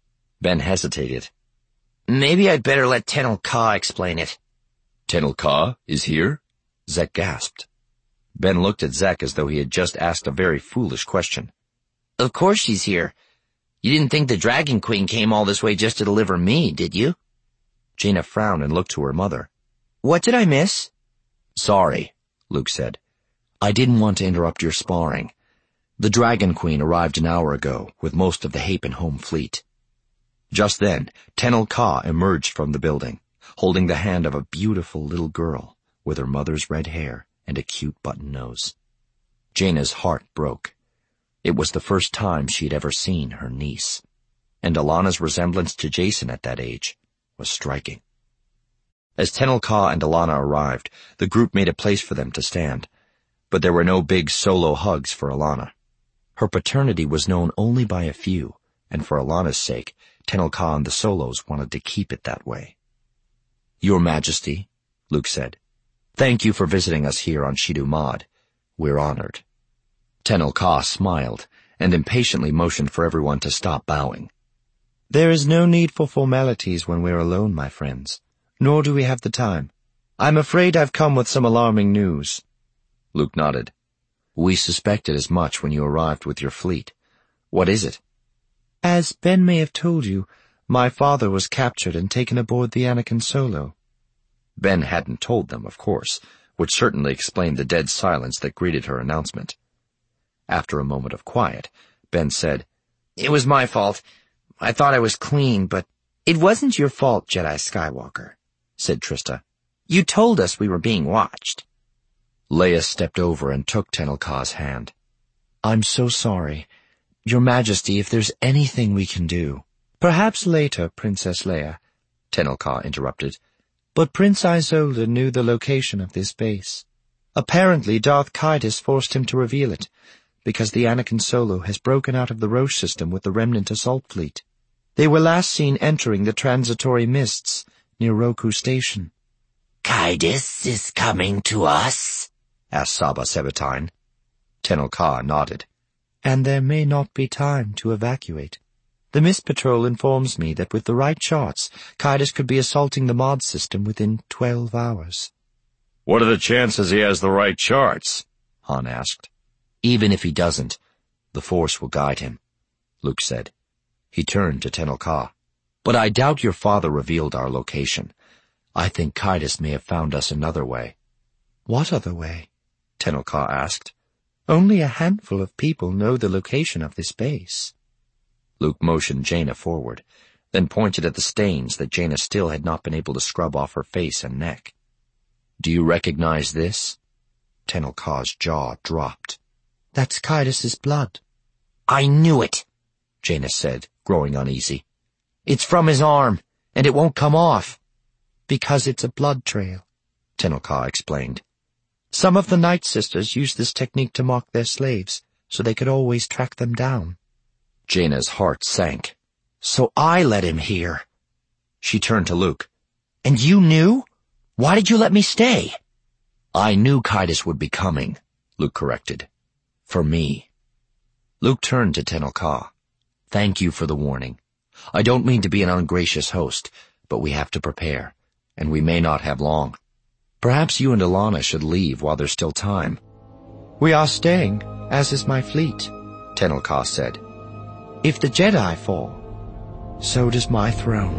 S2: Ben hesitated. "Maybe I'd better let Tenel Ka explain it."
S1: "Tenel Ka is here?" Zek gasped. Ben looked at Zek as though he had just asked a very foolish question.
S4: "Of course she's here. You didn't think the Dragon Queen came all this way just to deliver me, did you?"
S1: Jaina frowned and looked to her mother.
S4: "What did I miss?"
S1: "Sorry," Luke said. "I didn't want to interrupt your sparring. The Dragon Queen arrived an hour ago with most of the Hapan home fleet." Just then, Tenel Ka emerged from the building, holding the hand of a beautiful little girl with her mother's red hair and a cute button nose. Jaina's heart broke. It was the first time she had ever seen her niece, and Alana's resemblance to Jacen at that age was striking. As Tenel Ka and Alana arrived, the group made a place for them to stand. But there were no big solo hugs for Alana. Her paternity was known only by a few, and for Alana's sake, Tenel Ka and the Solos wanted to keep it that way. "Your Majesty," Luke said, "thank you for visiting us here on Shidu Mod. We're honored." Tenel Ka smiled and impatiently motioned for everyone to stop bowing.
S8: "There is no need for formalities when we're alone, my friends, nor do we have the time. I'm afraid I've come with some alarming news."
S1: Luke nodded. "We suspected as much when you arrived with your fleet. What is it?"
S8: "As Ben may have told you, my father was captured and taken aboard the Anakin Solo."
S1: Ben hadn't told them, of course, which certainly explained the dead silence that greeted her announcement. After a moment of quiet, Ben said,
S4: "It was my fault. I thought I was clean, but—" "It wasn't your fault, Jedi Skywalker," said Trista. "You told us we were being watched."
S1: Leia stepped over and took Tenel Ka's hand.
S8: "I'm so sorry. Your Majesty, if there's anything we can do—" "Perhaps later, Princess Leia," Tenel Ka interrupted. "But Prince Isolde knew the location of this base. Apparently Darth Caedus forced him to reveal it, because the Anakin Solo has broken out of the Roche system with the remnant assault fleet. They were last seen entering the transitory mists near Roku Station."
S4: "Caedus is coming to us?"
S1: asked Saba Sebatine. Tenel Ka nodded.
S8: "And there may not be time to evacuate. The Mist Patrol informs me that with the right charts, Caedus could be assaulting the mod system within twelve hours.
S2: "What are the chances he has the right charts?"
S1: Han asked. "Even if he doesn't, the Force will guide him," Luke said. He turned to Tenel Ka. "But I doubt your father revealed our location. I think Caedus may have found us another way."
S8: "What other way?"
S1: Tenel Ka asked.
S8: "Only a handful of people know the location of this base."
S1: Luke motioned Jaina forward, then pointed at the stains that Jaina still had not been able to scrub off her face and neck. "Do you recognize this?" Tenel Ka's jaw dropped.
S8: "That's Caedus's blood."
S4: "I knew it,"
S1: Jaina said, growing uneasy.
S4: "It's from his arm, and it won't come off."
S8: "Because it's a blood trail,"
S1: Tenel Ka explained.
S8: "Some of the Night Sisters use this technique to mark their slaves, so they could always track them down."
S1: Jaina's heart sank.
S4: "So I let him here."
S1: She turned to Luke.
S4: "And you knew? Why did you let me stay?"
S1: "I knew Caedus would be coming," Luke corrected. "For me." Luke turned to Tenel Ka. "Thank you for the warning. I don't mean to be an ungracious host, but we have to prepare, and we may not have long. Perhaps you and Alana should leave while there's still time."
S8: "We are staying, as is my fleet,"
S1: Tenel Ka said.
S8: "If the Jedi fall, so does my throne."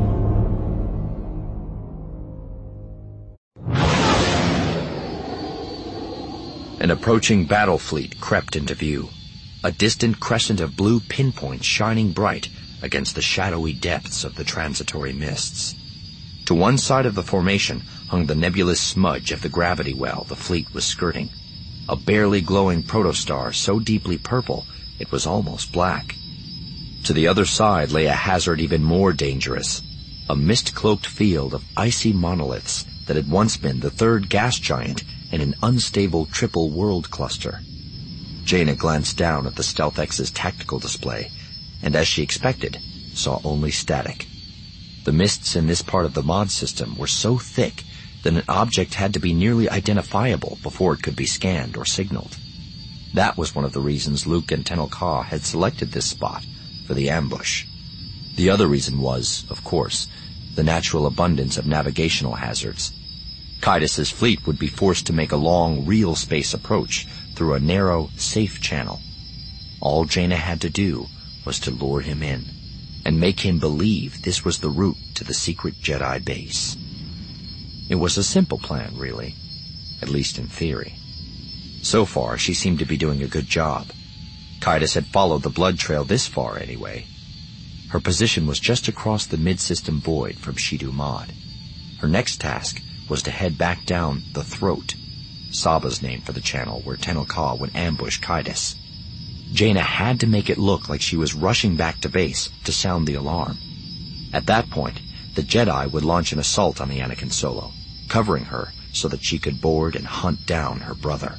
S1: An approaching battle fleet crept into view, a distant crescent of blue pinpoints shining bright against the shadowy depths of the transitory mists. To one side of the formation hung the nebulous smudge of the gravity well the fleet was skirting, a barely glowing protostar so deeply purple it was almost black. To the other side lay a hazard even more dangerous, a mist-cloaked field of icy monoliths that had once been the third gas giant in an unstable triple world cluster. Jaina glanced down at the Stealth X's tactical display, and as she expected, saw only static. The mists in this part of the mod system were so thick that an object had to be nearly identifiable before it could be scanned or signaled. That was one of the reasons Luke and Tenel Ka had selected this spot for the ambush. The other reason was, of course, the natural abundance of navigational hazards. Caedus's fleet would be forced to make a long, real space approach through a narrow, safe channel. All Jaina had to do was to lure him in, and make him believe this was the route to the secret Jedi base. It was a simple plan, really, at least in theory. So far, she seemed to be doing a good job. Caedus had followed the blood trail this far, anyway. Her position was just across the mid-system void from Shidu Mod. Her next task was to head back down the Throat, Saba's name for the channel where Tenel Ka would ambush Caedus. Jaina had to make it look like she was rushing back to base to sound the alarm. At that point, the Jedi would launch an assault on the Anakin Solo, covering her so that she could board and hunt down her brother.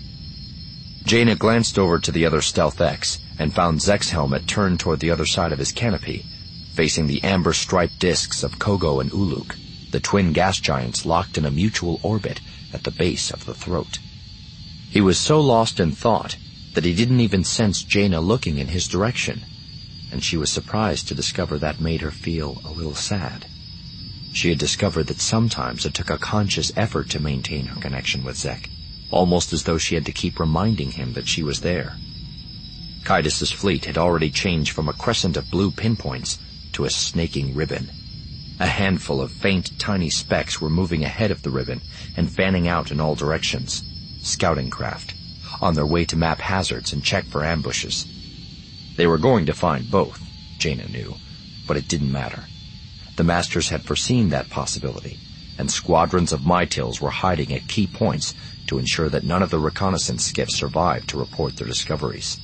S1: Jaina glanced over to the other Stealth X and found Zek's helmet turned toward the other side of his canopy, facing the amber-striped discs of Kogo and Uluk, the twin gas giants locked in a mutual orbit at the base of the throat. He was so lost in thought that he didn't even sense Jaina looking in his direction, and she was surprised to discover that made her feel a little sad. She had discovered that sometimes it took a conscious effort to maintain her connection with Zek, almost as though she had to keep reminding him that she was there. Kaitis' fleet had already changed from a crescent of blue pinpoints to a snaking ribbon. A handful of faint, tiny specks were moving ahead of the ribbon and fanning out in all directions, scouting craft, on their way to map hazards and check for ambushes. They were going to find both, Jaina knew, but it didn't matter. The Masters had foreseen that possibility, and squadrons of Mytils were hiding at key points to ensure that none of the reconnaissance skiffs survived to report their discoveries.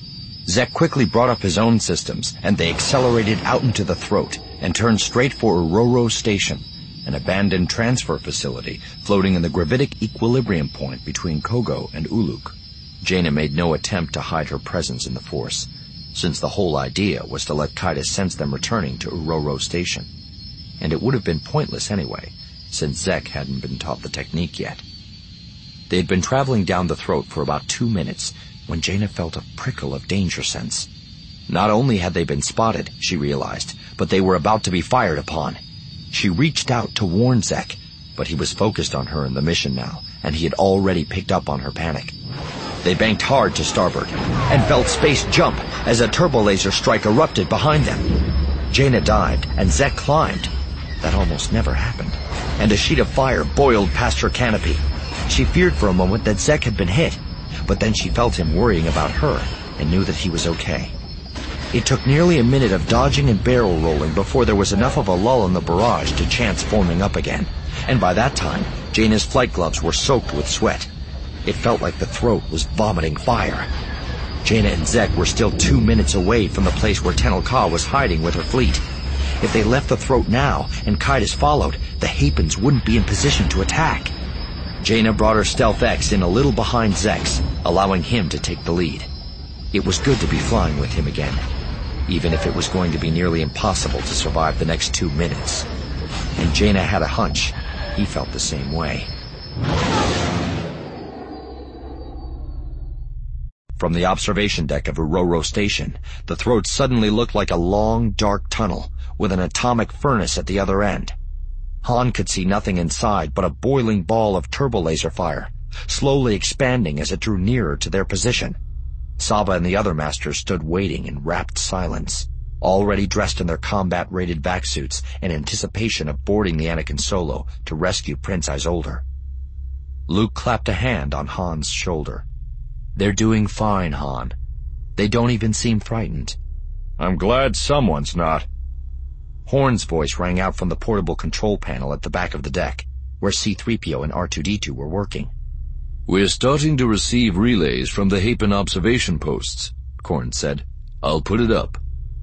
S1: Zek quickly brought up his own systems, and they accelerated out into the throat and turned straight for Uroro Station, an abandoned transfer facility floating in the gravitic equilibrium point between Kogo and Uluk. Jaina made no attempt to hide her presence in the Force, since the whole idea was to let Kaitis sense them returning to Uroro Station. And it would have been pointless anyway, since Zek hadn't been taught the technique yet. They had been traveling down the throat for about two minutes when Jaina felt a prickle of danger sense. Not only had they been spotted, she realized, but they were about to be fired upon. She reached out to warn Zek, but he was focused on her and the mission now, and he had already picked up on her panic. They banked hard to starboard and felt space jump as a turbo laser strike erupted behind them. Jaina dived and Zek climbed. That almost never happened, and a sheet of fire boiled past her canopy. She feared for a moment that Zek had been hit, but then she felt him worrying about her and knew that he was okay. It took nearly a minute of dodging and barrel rolling before there was enough of a lull in the barrage to chance forming up again, and by that time, Jaina's flight gloves were soaked with sweat. It felt like the throat was vomiting fire. Jaina and Zek were still two minutes away from the place where Tenel Ka was hiding with her fleet. If they left the throat now and Kaitis followed, the Hapans wouldn't be in position to attack. Jaina brought her Stealth X in a little behind Zek's, allowing him to take the lead. It was good to be flying with him again, even if it was going to be nearly impossible to survive the next two minutes. And Jaina had a hunch. He felt the same way. From the observation deck of Uroro Station, the throat suddenly looked like a long, dark tunnel with an atomic furnace at the other end. Han could see nothing inside but a boiling ball of turbo laser fire, slowly expanding as it drew nearer to their position. Saba and the other Masters stood waiting in rapt silence, already dressed in their combat-rated vac suits in anticipation of boarding the Anakin Solo to rescue Prince Isolde. Luke clapped a hand on Han's shoulder. "They're doing fine, Han. They don't even seem frightened."
S2: "I'm glad someone's not."
S1: Horn's voice rang out from the portable control panel at the back of the deck, where C three P O and R two D two were working.
S9: "We're starting to receive relays from the Hapan observation posts," Korn said. "I'll put it up."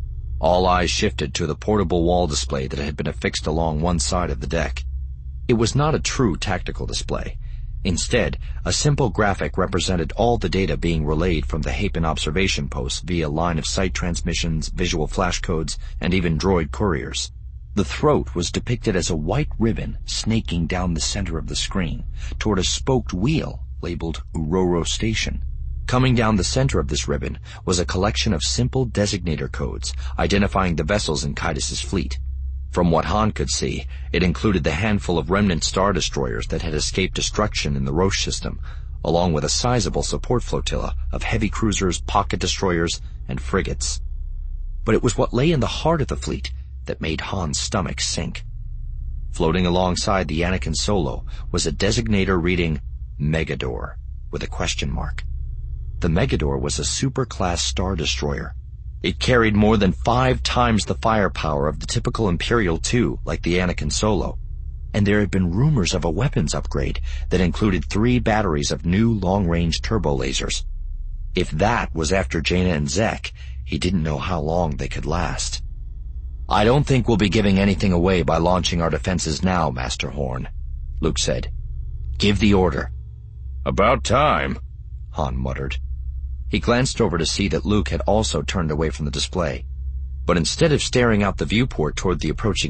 S1: All eyes shifted to the portable wall display that had been affixed along one side of the deck. It was not a true tactical display. Instead, a simple graphic represented all the data being relayed from the Hapan observation posts via line-of-sight transmissions, visual flash codes, and even droid couriers. The throat was depicted as a white ribbon snaking down the center of the screen toward a spoked wheel labeled Uroro Station. Coming down the center of this ribbon was a collection of simple designator codes identifying the vessels in Kaitis' fleet. From what Han could see, it included the handful of remnant star destroyers that had escaped destruction in the Roche system, along with a sizable support flotilla of heavy cruisers, pocket destroyers, and frigates. But it was what lay in the heart of the fleet that made Han's stomach sink. Floating alongside the Anakin Solo was a designator reading Megador with a question mark. The Megador was a super-class star destroyer. It carried more than five times the firepower of the typical Imperial two, like the Anakin Solo, and there had been rumors of a weapons upgrade that included three batteries of new long-range turbo lasers. If that was after Jaina and Zek, he didn't know how long they could last. I don't think we'll be giving anything away by launching our defenses now, Master Horn, Luke said. Give the order.
S2: About time,
S1: Han muttered. He glanced over to see that Luke had also turned away from the display, but instead of staring out the viewport toward the approaching